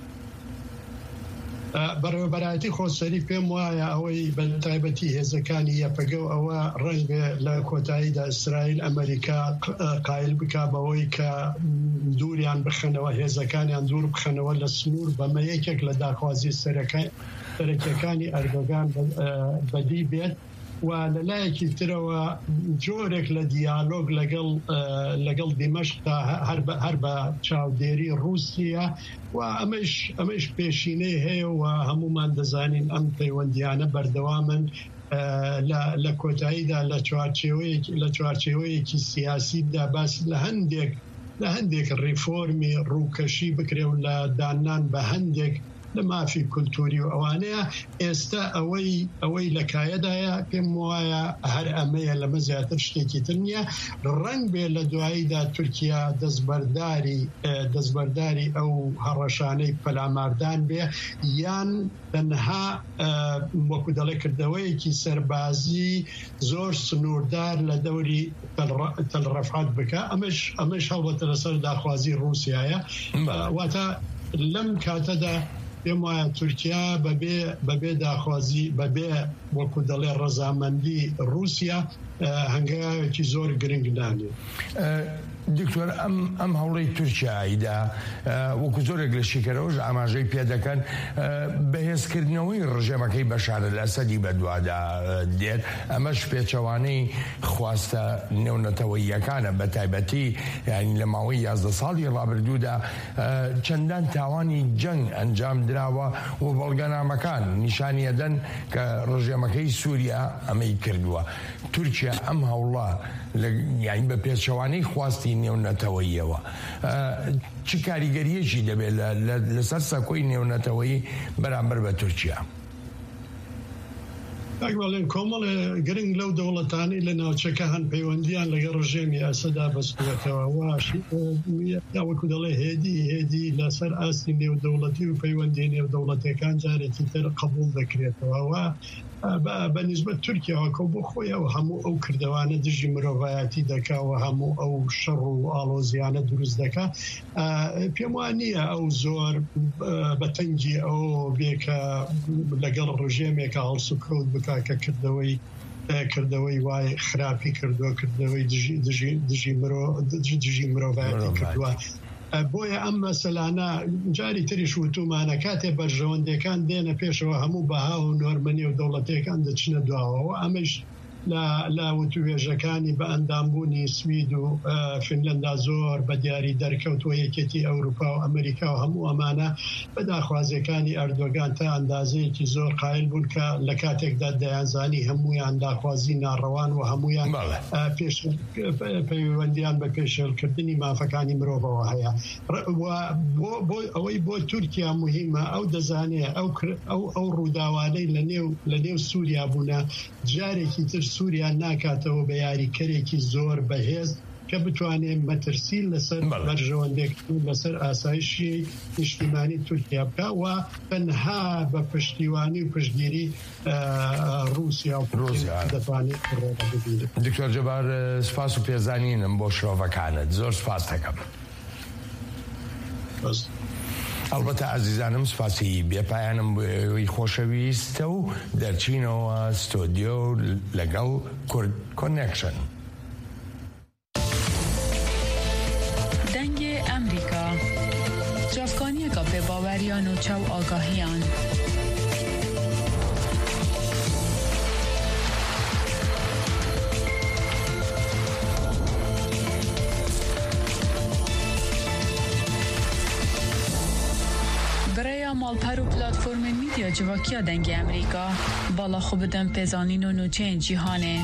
بەڕێوەبەرایەتی خۆسەری پێم وایە ئەوەی بە تایبەتی هێزەکانی یەپەگە و ئەوە ڕنگ لە کۆتاییدا ئیسرائیل ئەمریکا قایل بکا بەوەی کە دووریان بخەنەوە، هێزەکانیان دوور بخەنەوە لە سنوور بەمە یەکێک لە داخوازی سەرەکیەکانی ئەردۆگان بەدی بێت و لەلایەکی ترەوە جۆرێک لە دیالۆگ لەگەڵ دیمەشقدا هەر بە چاودێری رووسیا و ئەمەش پێشینەی هەیە و هەمومان دەزانین ئەم پەیوەندیانە بەردەوامن لە کۆتاییدا لە چوارچێوەیەکی سیاسیدا باس لە هەندێک لە هەندێک ڕیفۆرمی ڕووکەشی بکرێ و لە دانان بە هەندێک لە مافی کولتوری و ئەوانەیە. ئێستا ئەوەی ئەوەی لەکایەدایە پێم وایە هەر ئەمەیە لەمە زیاتر شتێکی تر نییە. ڕنگ بێ لە دواییدا تورکیا دەستبەرداری دەستبەرداری ئەو هەڕەشانەی پەلاماردان بێ یان تەنها وەکو دەڵێ کردەوەیەکی سەربازی زۆر سنووردار لە دەوری تەلڕەفات بکە. ئەمەش ئەمەش هەڵبەتە لەسەر داخوازی رووسیایە. واتە لەم کاتەدا پێم وایە تورکیا بەبێ داخوازی بەبێ وەکو دەڵێ ڕەزامەندی رووسیا هەنگاوێکی زۆر گرنگ دانێ. دکتۆر ئەم هەوڵەی تورکیاییدا وەکو زۆرێک لە شیکەرەوەش ئاماژەی پێ دەکەن بەهێزکردنەوەی ڕژێمەکەی بەشار الئەسەدی بەدوادا دێت. ئەمەش پێچەوانەی خواستە نێونەتەوەییەکانە بە تایبەتی یانی لە ماوەی یازدە ساڵی ڕابردوودا چەندان تاوانی جەنگ ئەنجام دراوە و بەڵگەنامەکان نیشانی ئەدەن کە ڕژێمەکەی سووریا ئەمەی کردووە. تورکیا ئەم هەوڵە یانی بە پێچەوانەی خواستی نێونەتەوەییەوە چ کاریگەریەکی دەبێت لەسەر سەکۆی نێونەتەوەیی بەرامبەر بە تورکیا؟ ئەگوڵێن کۆمەڵێ گرنگ لەو دەوڵەتانی لە ناوچەکە هەن پەیوەندیان لەگەڵ ڕژێمی ئەسەدا بەستوێتەوە وەکو دەڵێ هێدی هێدی لەسەر ئاستی نێودەوڵەتی و پەیوەندی نێودەوڵەتەکان جارێکی تر قبول دەکرێتەوە. بەنسبەت تورکیاوەکە بۆ خۆی ئەو هەموو ئەو کردوانە دژی مرۆڤایەتی دەکاوە هەموو ئەو شەڕ و ئاڵۆزیانە دروست دەکا. پێم وانە ئەو زۆر بەتەنگی ئەو بێکە لەگەڵ ڕژێمێکە هەڵسوکەوت بکا کە کردەوەی کردەوەی وای خراپی کردووە کردەوەی دژی مرۆڤایەتی کردووە. بۆیە ئەم مەسەلانە جاری تریش وتومانە کاتێ بەرژەوەندەکان دێنە پێشەوە هەموو بەها و نۆرمەنی و دەوڵەتەکان دەچنە دواوەوە ئەمەش لە وتوێژەکانی بە ئەندامبوونی سوید و فینلەندا زۆر بە دیاری دەرکەوتووە یەکێتی ئەوروپا و ئەمریکا و هەموو ئەمانە بەداخوازیەکانی ئەردۆگان تا ئەندازەیەکی زۆر قایل بوون کە لە کاتێکدا دەیانزانی هەمویان داخوازی ناڕەوان و هەمویان پەیوەندیان بە پێشێلکردنی مافەکانی مرۆڤەوە هەیە. ئەوەی بۆ تورکیا مهمە ئەو دەزانێت ئەو ڕووداوانەی لە نێو سووریا بوونە جارێکی تر سووریا ناکاتەوە بە یاریکەرێکی زۆر بەهێز کە بتوانێت مەترسی لەسەر بەرژەوەندێک لەسەر ئاسایشی نیشتیمانی تورکیا بکە و تەنها بە پشتیوانی و پشتگیری رووسیا و دەتوانێت ڕێگە ببینێت. دکتۆر جەبار سپاس و پێزانینم بۆ شرۆڤەکانت زۆر سپاس دەکەم. ئەلبەتە ئازیزانم سپاسی بێپایانم بۆ ئێوەی خۆشەویستە و دەرچینەوە ستۆدیۆ لەگەڵ کورد کۆنێکشن. دەنگێ ئەمریکا جافکانیەکە پێباوەریان و چاو ئاگاهیان. برای مالپر و پلاتفورم میدیا جواکیا دنگ امریکا بالا خوب دم پزانین و نوچه جیهانه.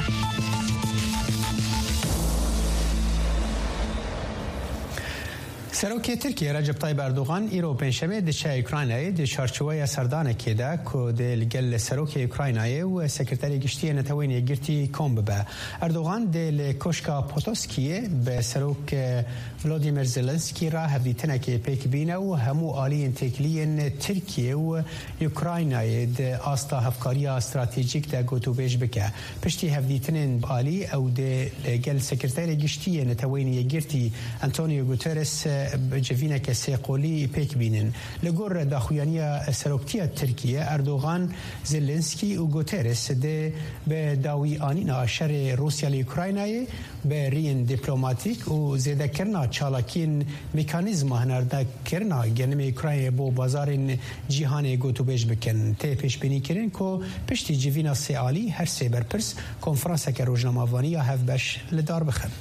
سەرۆکی ترکیە ڕەجەب تایب ئەردۆغان ئیرۆ پێنجشەمێ دچە ئوکراینایە دە چارچوەیە سەردانێکێدا کۆ دێ لەگەل لە سەرۆکی ئوکراینایە و سەکرتەری گشتیە نەتەوەی یەکگرتی کۆم ببە. ئەردۆغان دێ لە کۆشکا پۆتۆسکیە بە سەرۆک ڤلۆدیمیر زێلەنسکی را هەڤدیتنەکێ پێک بینە و هەموو ئالیین تێکلیên ترکیە و ئوکراینایە دە ئاستا هەفکاریە استراتیجیک دە گۆتوبێژ بکە. پشتی هەڤدیتنên ئالی ئەو دێ لەگەل سەکرتەری گشتیە نەتەوەی یەکگرتی ئەنتۆنیۆ گوتێرس جوینەکە سێقۆلی پێک بینن. لەگۆڕ داخوایانیە سەرۆکتیە ترکیە ئەردۆغان زێلێنسکی و گۆتێرس دێ بە داوی ئانینا شەرێ رووسیا لە ئوکراینایە بە ریین دیپلۆماتیک و زێدەکردنا چالاکین میکانیزما هەناردەکردنا گەنمê ئوکراینayê بۆ بازارên cîhanê gotûbêj bikin. Tê pêşbînîkirin ku piştî civîna sê alî her sê berpirs konferanseke rojnamavaniya hevbeş li dar bixin.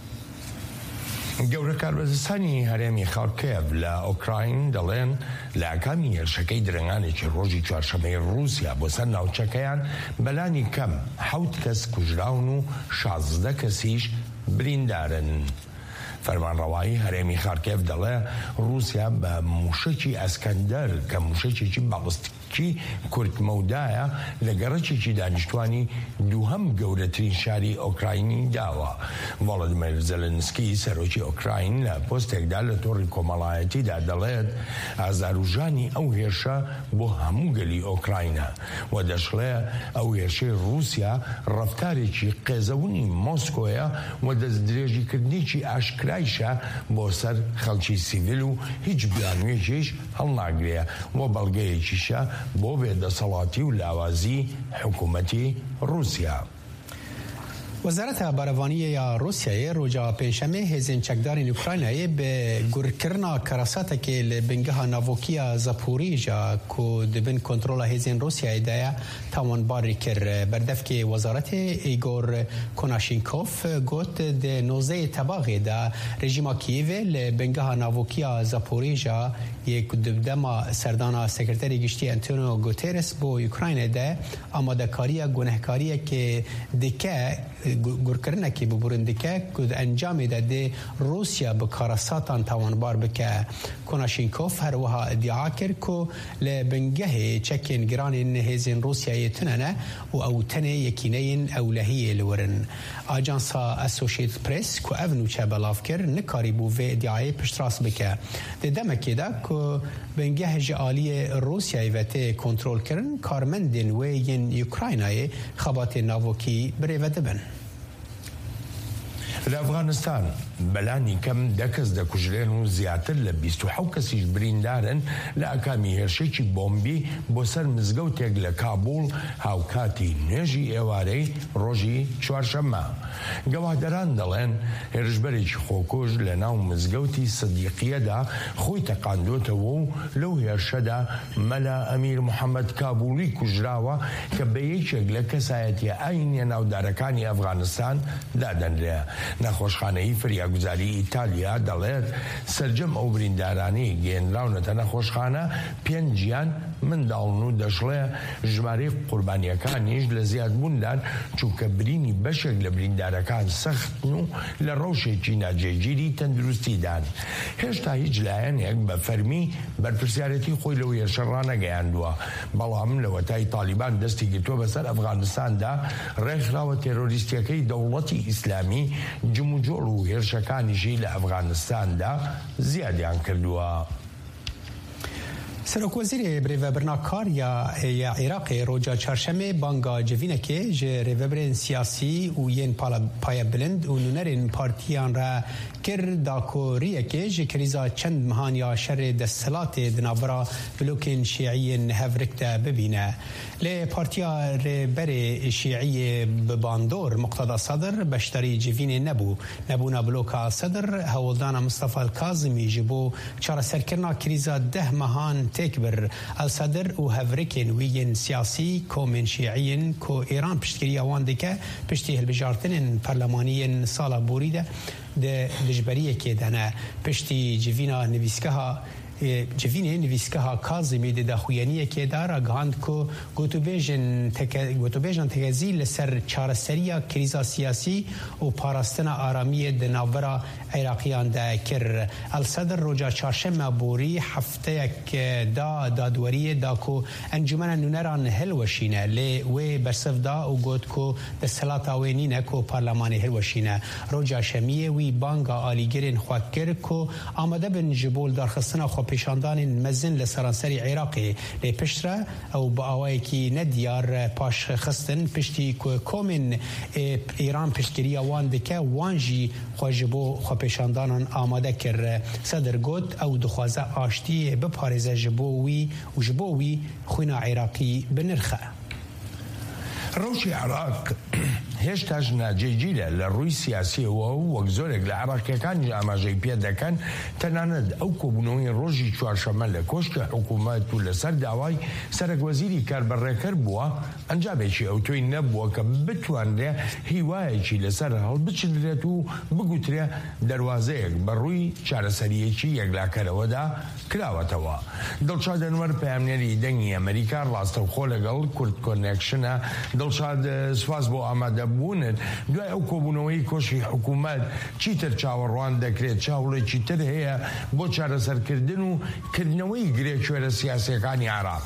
گەورە کاربەدەستانی هەرێمی خارکێڤ لە ئۆکراین دەڵێن لە ئەکامی هێرشەکەی درەنگانێکی ڕۆژی چوارشەمەی رووسیا بۆ سەر ناوچەکەیان بەلانی کەم حەوت کەس کوژراون و شازدە کەسیش بریندارن. فەرمانڕەوایی هەرێمی خارکێڤ دەڵێ رووسیا بە موشەکی ئەسکەندەر کە موشەکێکی باڵستکی کورتمەودایە لە گەڕەکێکی دانیشتوانی دووهەم گەورەترین شاری ئۆکراینی داوە. ڤڵۆدیمیر زێلێنسکی سەرۆکی ئۆکراین لە پۆستێکدا لە تۆڕی کۆمەڵایەتیدا دەڵێت ئازاروژانی ئەو هێرشە بۆ هەموو گەلی ئۆکراینە و دەشڵێ ئەو هێرشەی رووسیا ڕەفتارێکی قێزەونی مۆسکۆیە و دەستدرێژیکردنێکی ئاشکرایشە بۆ سەر خەڵکی سیڤیل و هیچ بیانوێژیش هەڵناگرێ و بەڵگەیەکیشە بۆ بێدەسەڵاتی و لاوازی حکوومەتی رووسیا. وەزارەتە بارەڤانیە رووسیایە ڕۆژا پێنجشەمێ هێزên çekdarên Ukraynayê bi gurkirina kerasatekê li bingeha navokîya Zaporîja ku dibin kontrola hêzên Rûsyayê de ye tawanbarî kir. Berdevkê wezaretê Igor Konashenkov got di nozeyê tebaxê de rejîma Kiyevê li bingeha navokîya Zaporîja yê ku di dema serdana sekreterê giştî Antonio Guterres bo Ukraynayê de amadekariya gunehkariyekê dike gurkirinekê biborîn dike ku di encamê de dê Rûsya bi karasatan tawanbar bike. Konashenkov her wiha iddia kir ku li bingehê çekên giranên hêzên Rûsyayê tunene û ew tenê yekîneyên ewlehiyê li werin. Ajansa Associated Press ku ev nûçe belav kir nikarîbû vê iddiyayê piştras bike. Di demekê de ku bingeh ji aliyê Rûsyayê ve tê kontrol kirin karmendên wê yên Ukraynayê xebatên navokî birêve dibin. لە ئەفغانستان بەلانی کەم دە کەس دەکوژرێن و زیاتر لە بیست و حەوت کەسیش بریندارن لە ئەکامی هێرشێکی بۆمبی بۆ سەر مزگەوتێک لە کابوڵ هاوکاتی نوێژی ئێوارەی ڕۆژی چوارشەممە. گەواهدەران دەڵێن هێرشبەرێکی خۆکوژ لە ناو مزگەوتی سدیقیەدا خۆی تەقاندۆتەوە و لەو هێرشەدا مەلا ئەمیر محەممەد کابوڵی کوژراوە کە بە یەکێک لە کەسایەتی ئاینیە ناودارەکانی ئەفغانستان دادەنرێ. نەخۆشخانەی فریاگوزاری ئیتالیا دەڵێت سەرجەم ئەو بریندارانەی گەێنراونەتە نەخۆشخانە پێنج گیان منداڵن و دەشڵێ ژمارەی قوربانیەکانیش لە زیادبووندان چونکە برینی بەشێک لە بریندارەکان سەختن و لە ڕەوشێکی ناجێگیری تەندروستیدان. هێشتا هیچ لایەنێک بە فەرمی بەرپرسیارەتی خۆی لەو هێرشە ڕانەگەیاندووە، بەڵام لە وەتای تالیبان دەستی گرتووە بەسەر ئەفغانستاندا ڕێکخراوە تێرۆریستیەکەی دەوڵەتی ئیسلامی جموجۆڵ و هێرشەکانیشی لە ئەفغانستاندا زیادیان کردووە. سەرۆکوەزیرê Rêveberna ya Iraqê roja çarşemê banga civînekê ji rêveberên siyasî û yên payebilind û nûnerên partiyan re kir dakoriyekê ji krîza çend mehan ya şerê desthilatê di navbera blokên şîîyên hevrik de bibîne. Lê Partiya Rêberê Şîîyê bi bandor Muqtada Sedr beşdarî civînê nebû. Nebûna bloka Sedr hewoldana Mustafa Kazimî ji bo çareserkirina krîza deh mehan têk bir. El Sedr û hevrikên wî yên siyasî komên şîîyên ku Îran piştgiriya wan dike piştî hilbijartinên perlemaniyên sala borî de di dijberiyekê de ne. Piştî civîna nivîsgeha civînê nivîsgeha Kazimî di daxuyaniyekê de ragihand ku gotûbêjan tekezî li ser çareseriya krîza siyasî û parastina aramiyê di navbera Iraqiyan de kir. El Sedr roja çarşemê borî hefteyek da dadweriyê da ku encûmena nûneran hilweşîne lê wê bersiv da û got ku desthelata wê nîne ku parlemanê hilweşîne. Roja şemiyê wî banga alîgirên xwe kir ku amade bin ji bo darxistina xwe pêşandanên mezin li seranserî Iraqê. Lê piştre ew bi awayekî nediyar paşxistin piştî ku komên Îran piştgiriya wan dike wan jî xwe ji bo xwepêşandanan amade kir. Sedr got ew dixwaze aştiyê biparêze ji bo wî û ji bo wî xwîna Iraqî binirxe. ڕەوشی عێراق هێشتاش ناجێگیرە لە ڕووی سیاسیەوە و وەک زۆرێک لە عێراقیەکانی ئاماژەی پێ دەکەن تەنانەت ئەو کۆبوونەوەی ڕۆژی چوارشەممە لە کۆشکە حکوومەت و لەسەر داوای سەرۆکوەزیری کاربەڕێکەر بووە ئەنجامێکی ئەوتۆی نەبووە کە بتوانرێ هیوایەکی لەسەر هەڵبچدرێت و بگوترێ دەواازەیەک بە ڕووی چارەسەریەکی یەکلاکەرەوەدا کراوەتەوە. دڵشاد ئەنوەر پەیامنێری دەنگی ئەمریکا ڕاستەوخۆ لەگەڵ کورد کۆنێکشنە. دڵشاد سوپاس بۆ ئامادەبوونت. دوای ئەو کۆبوونەوەی کۆشی حکوومەت چیتر چاوەڕوان دەکرێت؟ چاوڵێکی تر هەیە بۆ چارەسەرکردن و کردنەوەی گرێکوێرە سیاسیەکانی عێراق؟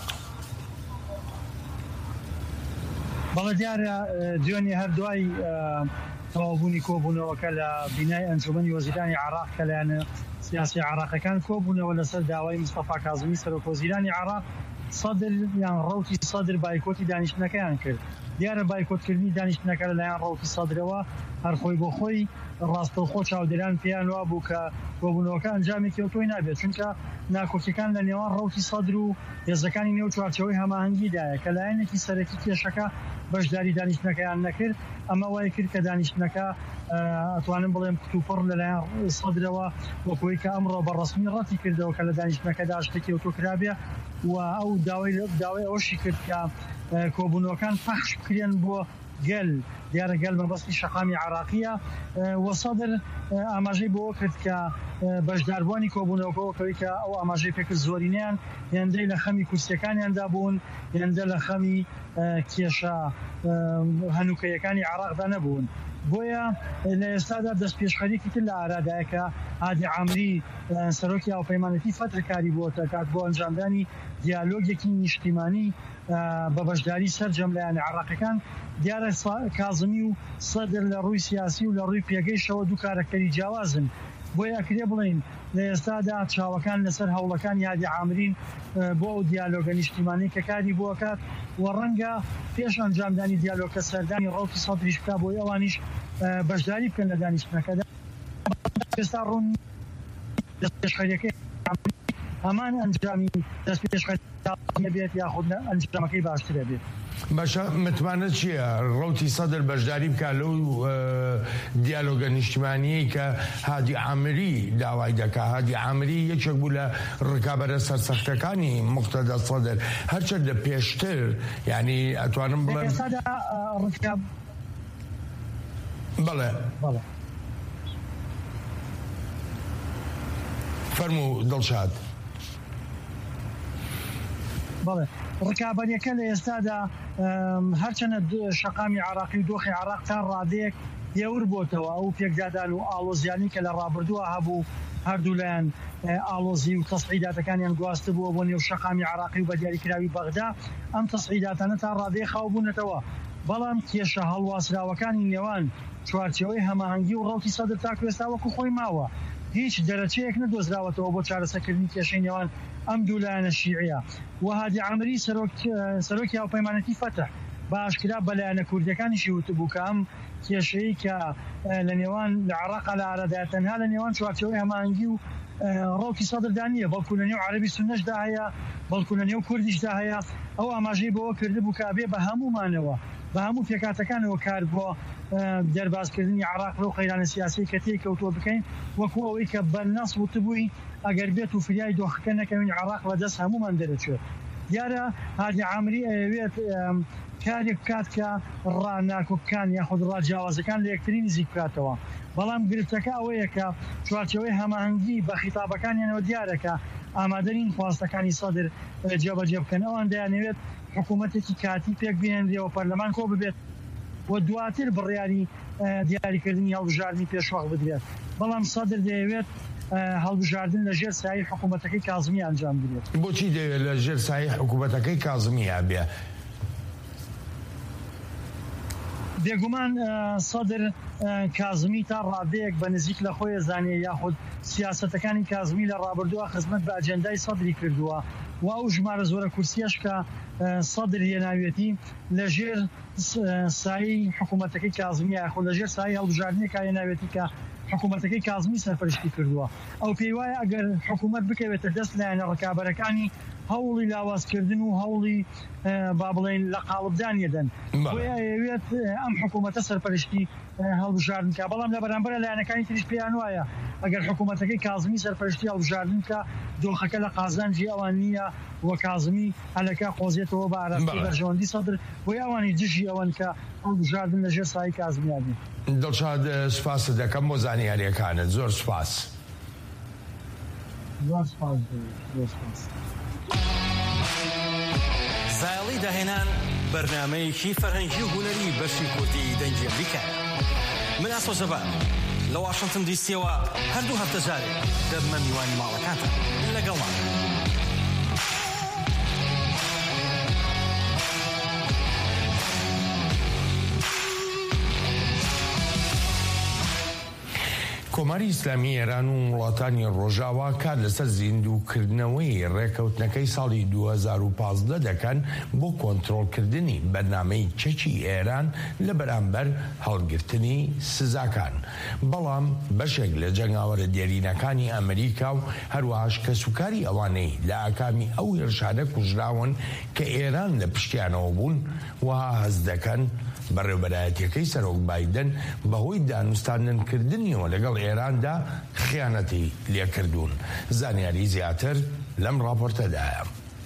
بەڵێ دیارە دوێنێ هەردوای تەواوبوونی کۆبوونەوەکە لە بینای ئەنجومەنی وەزیرانی عێراق کە لایەنە سیاسی عێراقەکان کۆبوونەوە لەسەر داوای مستەفا کازمی سەرۆکوەزیرانی عێراق سەدر یان ڕەوتی سەدر بایکۆتی دانیشتنەکەیان کرد. دیارە بایکۆتکردنی دانیشتنەکە لەلایەن ڕەوتی سەدرەوە هەرخۆی بۆ خۆی ڕاستەوخۆ چاودێران پێیان وا بوو کە کۆبوونەوەکە ئەنجامێکی ئەوتۆی نابێت، چونکە ناکۆکیەکان لە نێوان ڕەوتی سەدر و هێزەکانی نێو چوارچەوەی هەماهەنگیدایە کە لایەنێکی سەرەکی کێشەکە بەشداری دانیشتنەکەیان نەکرد. ئەمە وای کرد کە دانیشتنەکە ئەتوانم بڵێم کتوپڕ لەلایەن سەدرەوە وەکوەی کە ئەمڕۆ بەڕەسمی ڕەتی کردەوە کە لە دانیشتنەکەدا شتێکی ئەوتۆکرابێ و ئەو داوای داوای ئەوشی کرد کە کۆبوونەوەکان پەخش بکرێن بۆ گەل. دیارە گەل مەبەستی شەقامی عێراقیە و سەدر ئاماژەی بۆ کرد کە بەشداربووانی کۆبوونەوەکەوەکەوەی کە ئەو ئاماژەی پێکرد زۆرینیان هێندەی لە خەمی کورسیەکانیاندا بوون، هێندە لە خەمی کێشە هەنووکەیەکانی عێراقدا نەبوون. بۆیە لە ئێستادا دەست پێشخەریکی تر لە ئارادایەکە عادی عامری سەرۆکی هاوپەیمانەتی فەترکاری بووە کات بۆ ئەنجامدانی دیالۆگێکی نیشتیمانی بە بەشداری سەرجەم لایەنە عێراقیەکان. دیارە کازمی و سەدر لە ڕووی سیاسی و لە ڕووی پێگەیشەوە دوو کارەکتەری جیاوازن. بۆیە ئەکرێ بڵین لە ئێستادا چاوەکان لەسەر هەوڵەکان یادی عامرین بۆ ئەو دیالۆگە نیشتیمانی کە کاری بۆ کات و ڕەنگە پێش ئەنجامدانی دیالۆگە سەردانی ڕۆکی سەدریش بکا بۆی ئەوانیش بەشداری بکەن لە دانیشتنەکەدا ئێستا ڕوون دەستپێشخەریەکەی هەمان ئەنجامی دەستپێشخەری بێت یاخود ئەنجامەکەی باشترە بێت. باشە متمانە چییە ڕۆتی سەدر بەشداری بکە لەو دیالۆگە نیشتیمانیەی کە هادی عامری داوای دەکا. هادی عامری یەکێک بوو لە ڕکابەرە سەرسەختەکانی موقتەدە سەدر هەرچەند لە پێشتر یعنی ئەتوانم بڵێم بەڵێ فەرموو دڵشاد. بەڵێ ڕکابەریەکە لە ئێستادا هەرچەنە شەقامی عراقی و دۆخی عراق تا ڕادەیەک یەور بۆتەوە ئەو پێکدادان و ئاڵۆزیانی کە لە ڕابردووە هەبوو هەردوو لایەن ئاڵۆزی و تەسعیداتەکانیان گواستە بووە بۆ نێو شەقامی عراقی و بە دیاریکراوی بەغدا ئەم تەسعیداتانە تا ڕادەیە خاو بوونەتەوە. بەڵام کێشە هەڵواسراوەکانی نێوان چوارچەوەی هەماهەنگی و ڕۆکی سەدر تاکو ئێستا وەکو خۆی ماوە هیچ دەرەچەیەک نەدۆزراوەتەوە بۆ چارەسەرکردنی کێشەی نێوان ئەم دوو لایەنە شیعیە. و هادی عامری سەرۆکی هاوپەیمانەتی فەتح بە ئاشکرا بەلایەنە کوردەکانیشی وتبوو کە ئەم کێشەیە کە لە نێوان لە عێراقا لە ئارادایە تەنها لە نێوان چوارچەوەی هەماهەنگی و ڕۆکی سەدردا نیە بەڵکو لە نێو عەرەبی سوننەشدا هەیە بەڵکو لە نێو کوردیشدا هەیە. ئەو ئاماژەی بەوە کردبوو کە ئەبێ بە هەموومانەوە بە هەموو پێکاتەکانەوە کار بۆ دەربازکردنی عراق لەو قەیرانە سیاسی کە تێی کەوتووە بکەین وەکو ئەوەی کە بەرنەس وتبووی ئەگەر بێت و فریای دۆخەکە نەکەوین عراق لە دەست هەمومان دەرەچێت. دیارە هادی عامری ئەوێت کارێک بکات کە ڕناکۆکان یاخود ڕاجیاوازەکان لە یەکتری نزیک بکاتەوە. بەڵام گرفتەکە ئەوەیە کە چوارچەوەی هەماهەنگی بە خیتابەکانیانەوە دیارەکە ئامادەرین خواستەکانی سەدر جێبەجێ بکەن. ئەوان دەیانەوێت حکوومەتێکی کاتی پێک بێنرێەوە پەرلەمان کۆ ببێت و دواتر بڕیاری دیاریکردنی هەڵبژاردننی پێشوەق بدرێت. بەڵام سەدر دەیەوێت هەڵبژاردن لە ژێر سایی حکوومەتەکەی کازمی ئەنجام بدرێت. بۆچی دەوێت لە ژێر سایی حکوومەتەکەی کازمی هەبێ؟ بێگومان سەدر کازمی تا ڕادەیەک بە نزیک لە خۆی زانێ یاخود سیاسەتەکانی کازمی لە ڕابردووە خزمەت بە ئەجەندای سەدری کردووە و ئەو ژمارە زۆرە کورسیەش کە سەدر هێناوێتی لە ژێر سایی حکوومەتەکەی کازمی یاخود لە ژێر سایی هەڵبژاردنێکا هێناوێتی کە حکوومەتەکەی کازمی سەرپەرشتی کردووە. ئەو پێی وایە ئەگەر حکوومەت بکەوێتە دەست لایەنە ڕکابەرەکانی هەوڵی لاوازکردن و هەوڵی با بڵێن لە قاڵبدانیەدەن بۆیە ئەوێت ئەم حکوومەتە سەرپەرشتی هەڵبژاردن کە. بەڵام لە بەرامبەر لایەنەکانی تریش پێیان وایە ئەگەر حکوومەتەکەی کازمی سەرپەرشتی هەڵبژاردن کە دۆخەکە لە قازانجی ئەوان نییە وە کازمی هەلەکە قۆزێتەوە بە ئاراستی بەرژەوەندی سەدر بۆی ئەوانی دژی ئەوەن کە هەڵبژاردن لە ژێر سایی کازمیابێت. دڵشاد سوپاس دەکەم بۆ زانیاریەکانت. زۆر سوپاس. زۆر سوپاس. زایڵی داهێنان بەرنامەیەکی فەرهەنگی و هونەری بەشی کوردی دەنگی ئەمریکا. من ئاسۆ زەبان لە واشنگتن دیسیەوە هەردوو هەفتە جارێک دەبمە میوانی ماڵەکانتە لەگەڵمان. کۆماری ئیسلامی ئێران و وڵاتانی ڕۆژاوا کار لەسەر زیندووکردنەوەی ڕێکەوتنەکەی ساڵی دوو هەزار و پانزدە دەکەن بۆ کۆنتڕۆڵکردنی بەرنامەی چەکی ئێران لە بەرامبەر هەڵگرتنی سزاکان. بەڵام بەشێک لە جەنگاوەرە دێرینەکانی ئەمریکا و هەروەهاش کەسوکاری ئەوانەی لە ئاکامی ئەو هێرشانە کوژراون کە ئێران لە پشتیانەوە بوون وها هەز دەکەن بەڕێوەبەرایەتیەکەی سەرۆک بایدن بەهۆی دانوستاندنکردنیەوە لەگەڵ ئێراندا خیانەتی لێکردوون. زانیاری زیاتر لەم راپۆرتەدایە.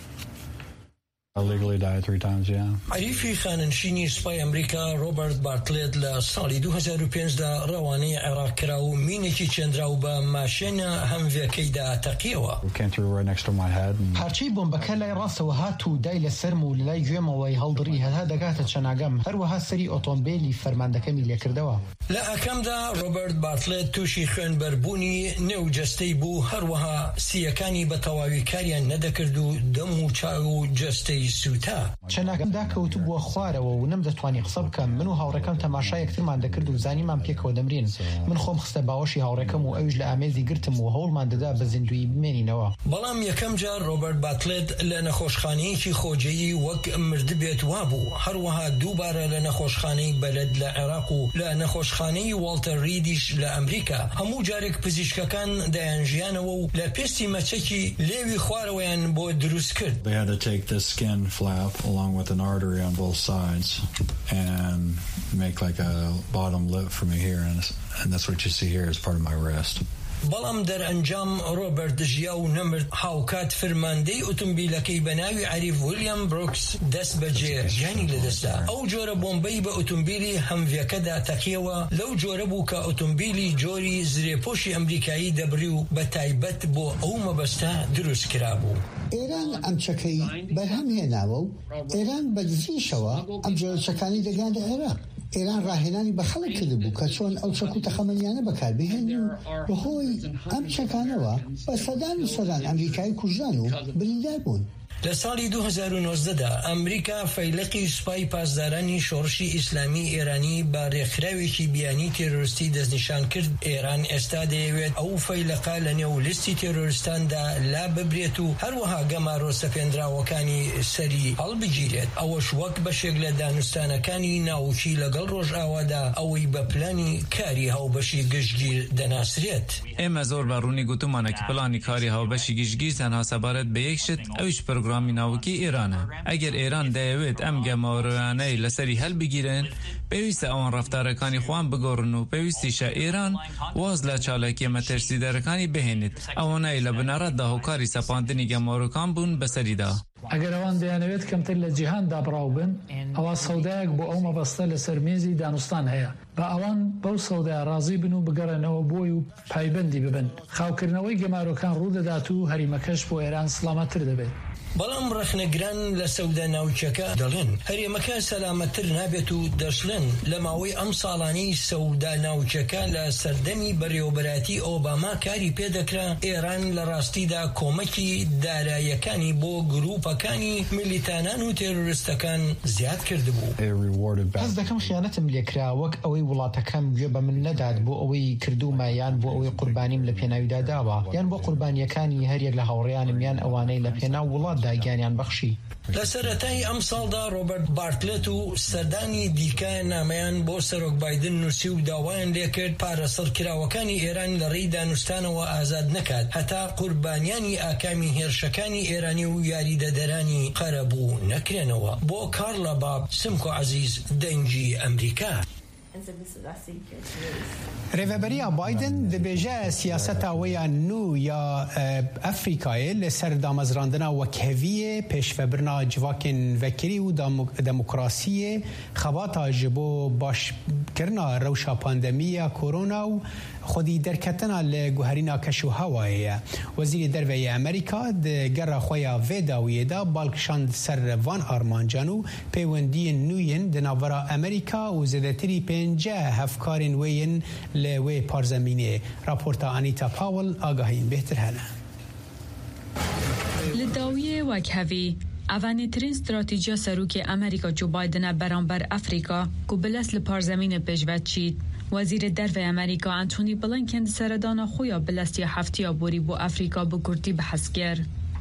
عریفی خاننشینی سوپای ئەمریکا ڕۆبەرت بارتلێت لە ساڵی دوو هەزار و پێنجدا ڕەوانەی عێراق کرا و مینێکی چێندرا و بە ماشێنە هەمڤێکەیدا تەقیەوە. هەرچی بۆمبەکە لای ڕاستەوە هات و دای لە سەرم و لای گوێمەوەی هەڵدڕی هەتا دەگاتە چەناگەم هەروەها سەری ئۆتۆمبیلی فەرماندەکەمی لێکردەوە. لە ئەکەمدا ڕۆبەرت بارتلێت تووشی خوێنبەربوونی نێوجەستەی بوو هەروەها سیەکانی بە تەواوی کاریان نەدەکرد و دەم و چاو و جەستەی هەڵبژاری سوتا چەناگەمدا کەوتو بووە خوارەوە و نەم دەتوانی قسە بکەم. من و هاوڕێکەم تەماشا یەکترمان دەکرد و زانیمان پێکەوە دەمرین. من خۆم خستە باوەشی هاوڕێکەم و ئەویش لە ئامێزی گرتم و هەوڵمان دەدا بە زیندوی بمێنینەوە. بەڵام یەکەم جار ڕۆبەرت باتلێت لە نەخۆشخانەیەکی خۆجەیی وەک مردبێت وابوو. هەروەها دووبارە لە نەخۆشخانەی بەلەد لە عێراق و لە نەخۆشخانەی والتەر ریدیش لە ئەمریکا هەموو جارێک پزیشکەکان دەیانژیانەوە و لە پێستی مەچەکی لێوی خوارەوەیان بۆ دروست کرد. They had to take the skin flap along with an artery on both sides and make like a bottom lip for me here, and, and that's what you see here as part of my wrist. بەڵام دەرئەنجام ڕۆبەرت ژیا و نەمرد. هاوکات فرماندەی ئۆتۆمبیلەکەی بەناوی عەریف ویلیام بروکس دەست بەجێ گیانی لەدەستدا. ئەو جۆرە بۆمبەی بە ئۆتۆمبیلی هەمڤیەکەدا تەقیەوە لەو جۆرە بوو کە ئۆتۆمبیلی جۆری زرێپۆشی ئەمریکایی دەبری و بە تایبەت بۆ ئەو مەبەستە دروست کرابوو. ئێران ئەم چەکەی بەرهەم هێناوە و ئێران بە دزیشەوە ئەم جۆرە چەکانی دەگەاندە عێراق. ئێران ڕاهێنانی بە خەڵک کردبوو کە چۆن ئەو چەک و تەخەمەنیانە بەکاربهێنن و بەهۆی ئەم چەکانەوە بە سەدان و سەدان ئەمریکایی کوژران و بریندار بوون. لە ساڵی دوو هەزار و نۆزدەدا ئەمریکا فەیلقی سوپای پاسدارانی شۆڕشی ئیسلامی ئێرانی بە ڕێکخراوێکی بیانی تێرۆریستی دەستنیشان کرد. ئێران ئێستا دەیەوێت ئەو فەیلقە لە نێو لیستی تێرۆریستاندا لا ببرێت و هەروەها گەمارۆ سەپێنراوەکانی سەری هەڵبگیرێت. ئەوەش وەک بەشێک لە دانوستانەکانی ناوکی لەگەڵ ڕۆژئاوادا ئەوەی بە پلانی کاری هاوبەشی گشتگیر دەناسرێت. ئێمە زۆر بەڕوونی گوتومانێکی پلانی کاری هاوبەشی گشتگیر تەنها سەبارەت بە یەک شت ئەویش پروگرامی ناوکی ئێرانە. ئەگەر ئێران دەیەوێت ئەم گەمارۆیانەی لەسەری هەلبگیرن پێویستە ئەوان ڕەفتارەکانی خۆیان بگۆڕن و پێویستیشە ئێران واز لە چالاکیە مەترسیدەرەکانی بهێنێت. ئەوانەی لە بنەڕەتدا هۆکاری سەپاندنی گەمارۆکان بوون بەسەریدا. ئەگەر ئەوان دەیانەوێت کەمتر لە جیهاندا بڕاو بن ئەوە سەودایەک بۆ ئەو مەبەستە لەسەر مێزی دانوستان هەیە. بە ئەوان بەو سەودای ڕازی بن و بگەڕێنەوە بۆی و پایبەندی ببن. خاوکردنەوەی گەمارۆکان ڕوودەدات و هەریمەکەش بۆ ئێران سڵامەتر دەبێت. بەڵام ڕەخنەگران لە سەودا ناوچەکە دەڵێن هەرێمەکە سەلامەتر نابێت و دەشڵێن لە ماوەی ئەم ساڵانەی سەودا ناوچەکە لە سەردەمی بەڕێوەبەراتی ئۆباما کاری پێدەکرا ئێران لە ڕاستیدا کۆمەکی داراییەکانی بۆ گروپەکانی میلیتانان و تێرۆریستەکان زیاد کردبوو. هەز دەکەم خیانەتم لێکرا وەک ئەوەی وڵاتەکەم گوێ بە من نەدات بۆ ئەوەی کردومە یان بۆ ئەوەی قوربانیم لە پێناویدا داوە یان بۆ قوربانیەکانی هەریەک لە هاوڕێیانم یان ئەوانەی لە پێناو وڵات داگیانیان بەخشی. لە سەرەتای ئەم ساڵدا ڕۆبەرت بارتلێت و سەردانی دیکە نامەیان بۆ سەرۆک بایدن نووسی و داوایان لێکرد پارەسەڵ کراوەکانی ئێران لە ڕێی دانوستانەوە ئازاد نەکات هەتا قوربانیانی ئاکامی هێرشەکانی ئێرانی و یاریدەدەرانی قەرەبوو نەکرێنەوە. بۆ کارلا باب سمکۆ عەزیز دەنگی ئەمریکا. ڕێڤەبەریە بایدن دەبێژە سیاسەتا وەیان نو یا ئەفریکایە لەسەر دامەزراندنا وەکهەویە پێشڤەبرنا civakên vekirî û demokrasiyê xebata ji bo başkirina rewşa pandemiya korona û xwedî derketina li guherîna keş û hewayê ye. Wezîrê Derveyê Amerîka di gera xwe ya vê dawiyê de balkişand ser van armancan û peywendiyên nû yên di navbera Amerîka û zêdetirî pênce hevkarên wê yên li wê parzemînê. Raporta Anita Powell agahiyên bêhtir hene. Li dawiyê wekhevî Evanîtirîn stratejiya serokê Amerîka Joe Biden'a beramber Afrika ku bilez li parzemînê pêşvet çît. Wezîrê Derveyê Amerîka Antony Blinken di seredana xwe ya bilestiya heftiya borî bo Afrika bi Kurdî behs kir.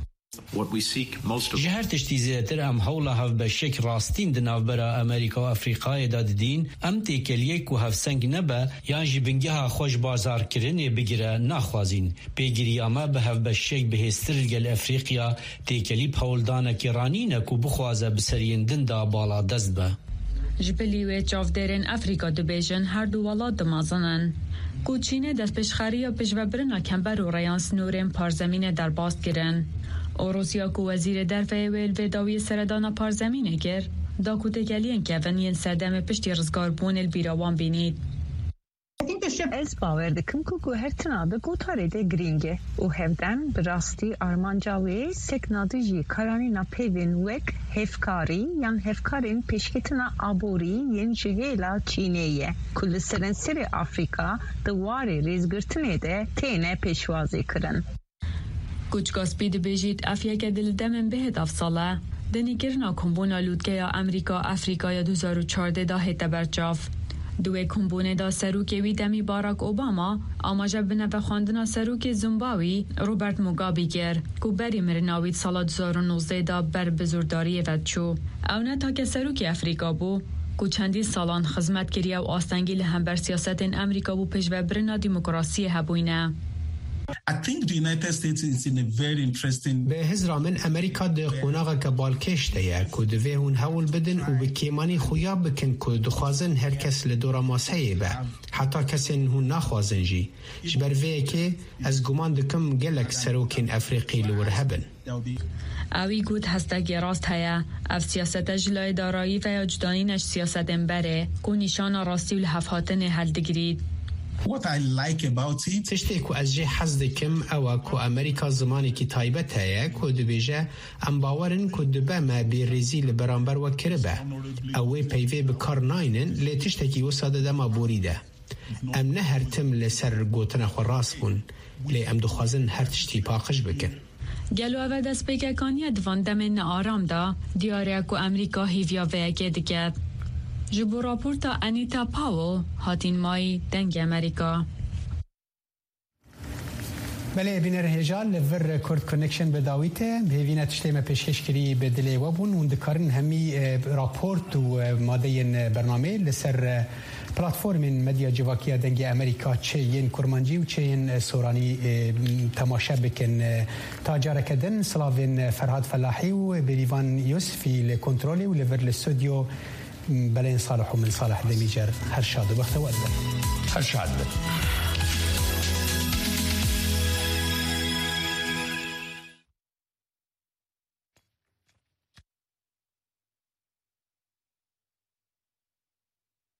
ji her tiştî zêdetir em hewla hevbeşek rastîn di navbera Amerîka û Afrikayê da didîn em têkeliyek ku hevseng nebe yan jî bingeha xwe ji bazarkirinê bigire naxwazîn. Pêgiriya me bi hevbeşek bihêztir gel Efrîqiya têkelî hewldanekî ranîne ku bixwaze bi seriyên din da bala dest be. Ji bilî wê çavdêrên Afrika dibêjin her du welat dimezinin. Ku Çînê destpêşxeriya pêşvebirina kember û rêyan snorên parzemînê derbas kirin. Rusya ku wezîrê derveyê wê vê dawiyê seredana parzemînê kir da ku têkeliyên kevin yên serdemê piştî rizgarbûnê li bîra wan bînît. Ez bawer dikim ku guhertina bi gotarê de girîng e û hevdem bi rastî armanca wê seknadî jî karanîna peyvên wek hevkarî yan hevkarên pêşketina aborî yên ji hêla Çînê ye ku li serenserê Afrika di warê rêzgirtinê de têne pêşwazî kirin. Kuçgaspî dibêjît ev yeke di li demên bihêt ev sala دنیگرنا کمبونا لودگیا امریکا افریقا یا دو هزار و چهارده دا هیتا برچاف. دوی کمبونه دا سروک وی دمی باراک اوباما آماجه بنه و خواندنا سروک زیمبابوی روبرت موگابی گر که بری مرناوید سال دو هزار و نوزده دا بر بزرگداری ود چو. او نه تا که سروک افریقا بو که چندی سالان خدمت کریه و آستنگی لهم بر سیاست امریکا بو پیش و برنا دیموکراسی هبوینه. I think the United States is in a very interesting. به هزرا من امریکا ده قوناغا کبالکش ده که دوی هون هول بدن و بکیمانی خویا بکن که دخوازن هر کس لدورا ماسهی به حتی کسی هون نخوازن جی جبر وی که از گمان دکم گلک سروکین افریقی لور هبن. اوی گود هستگی راست هیا اف سیاست جلای دارایی و اجدانینش سیاست امبره که نشان راستی و لحفاتن هل دگرید. What I like about it تشتی که از جه حزد کم او که امریکا زمانی که تایبت هیا که دبیجه ام باورن که دبه ما بیریزی لبرانبر و کربه اوی پیوی بکار ناینن لی تشتکی و ساده دما بوریده ام نه هر تم لسر گوتن خو راست بون لی ام دخوازن هر تشتی پاقش بکن. گلو اول دست بگکانی دوان دمین آرام دا دیاره که امریکا هیویا ویگه دکت. جبو راپورتا انیتا پاول هاتین مای دنگ امریکا. بله بینر هجال لور کرد کنکشن بداویته بهینه تشتیم پیشکشی به دلی و بون و دکارن همی راپورت و ماده برنامه لسر پلتفرم مدیا جواکیا دنگ امریکا چه ین کرمانجی و چه ین سورانی تماشا بکن تاجر کدن سلاوین فرهاد فلاحی و بریوان یوسفی لکنترولی و لور الاستودیو بلين صالح ومن صالح دميجر هرشاد وبخت وقت هرشاد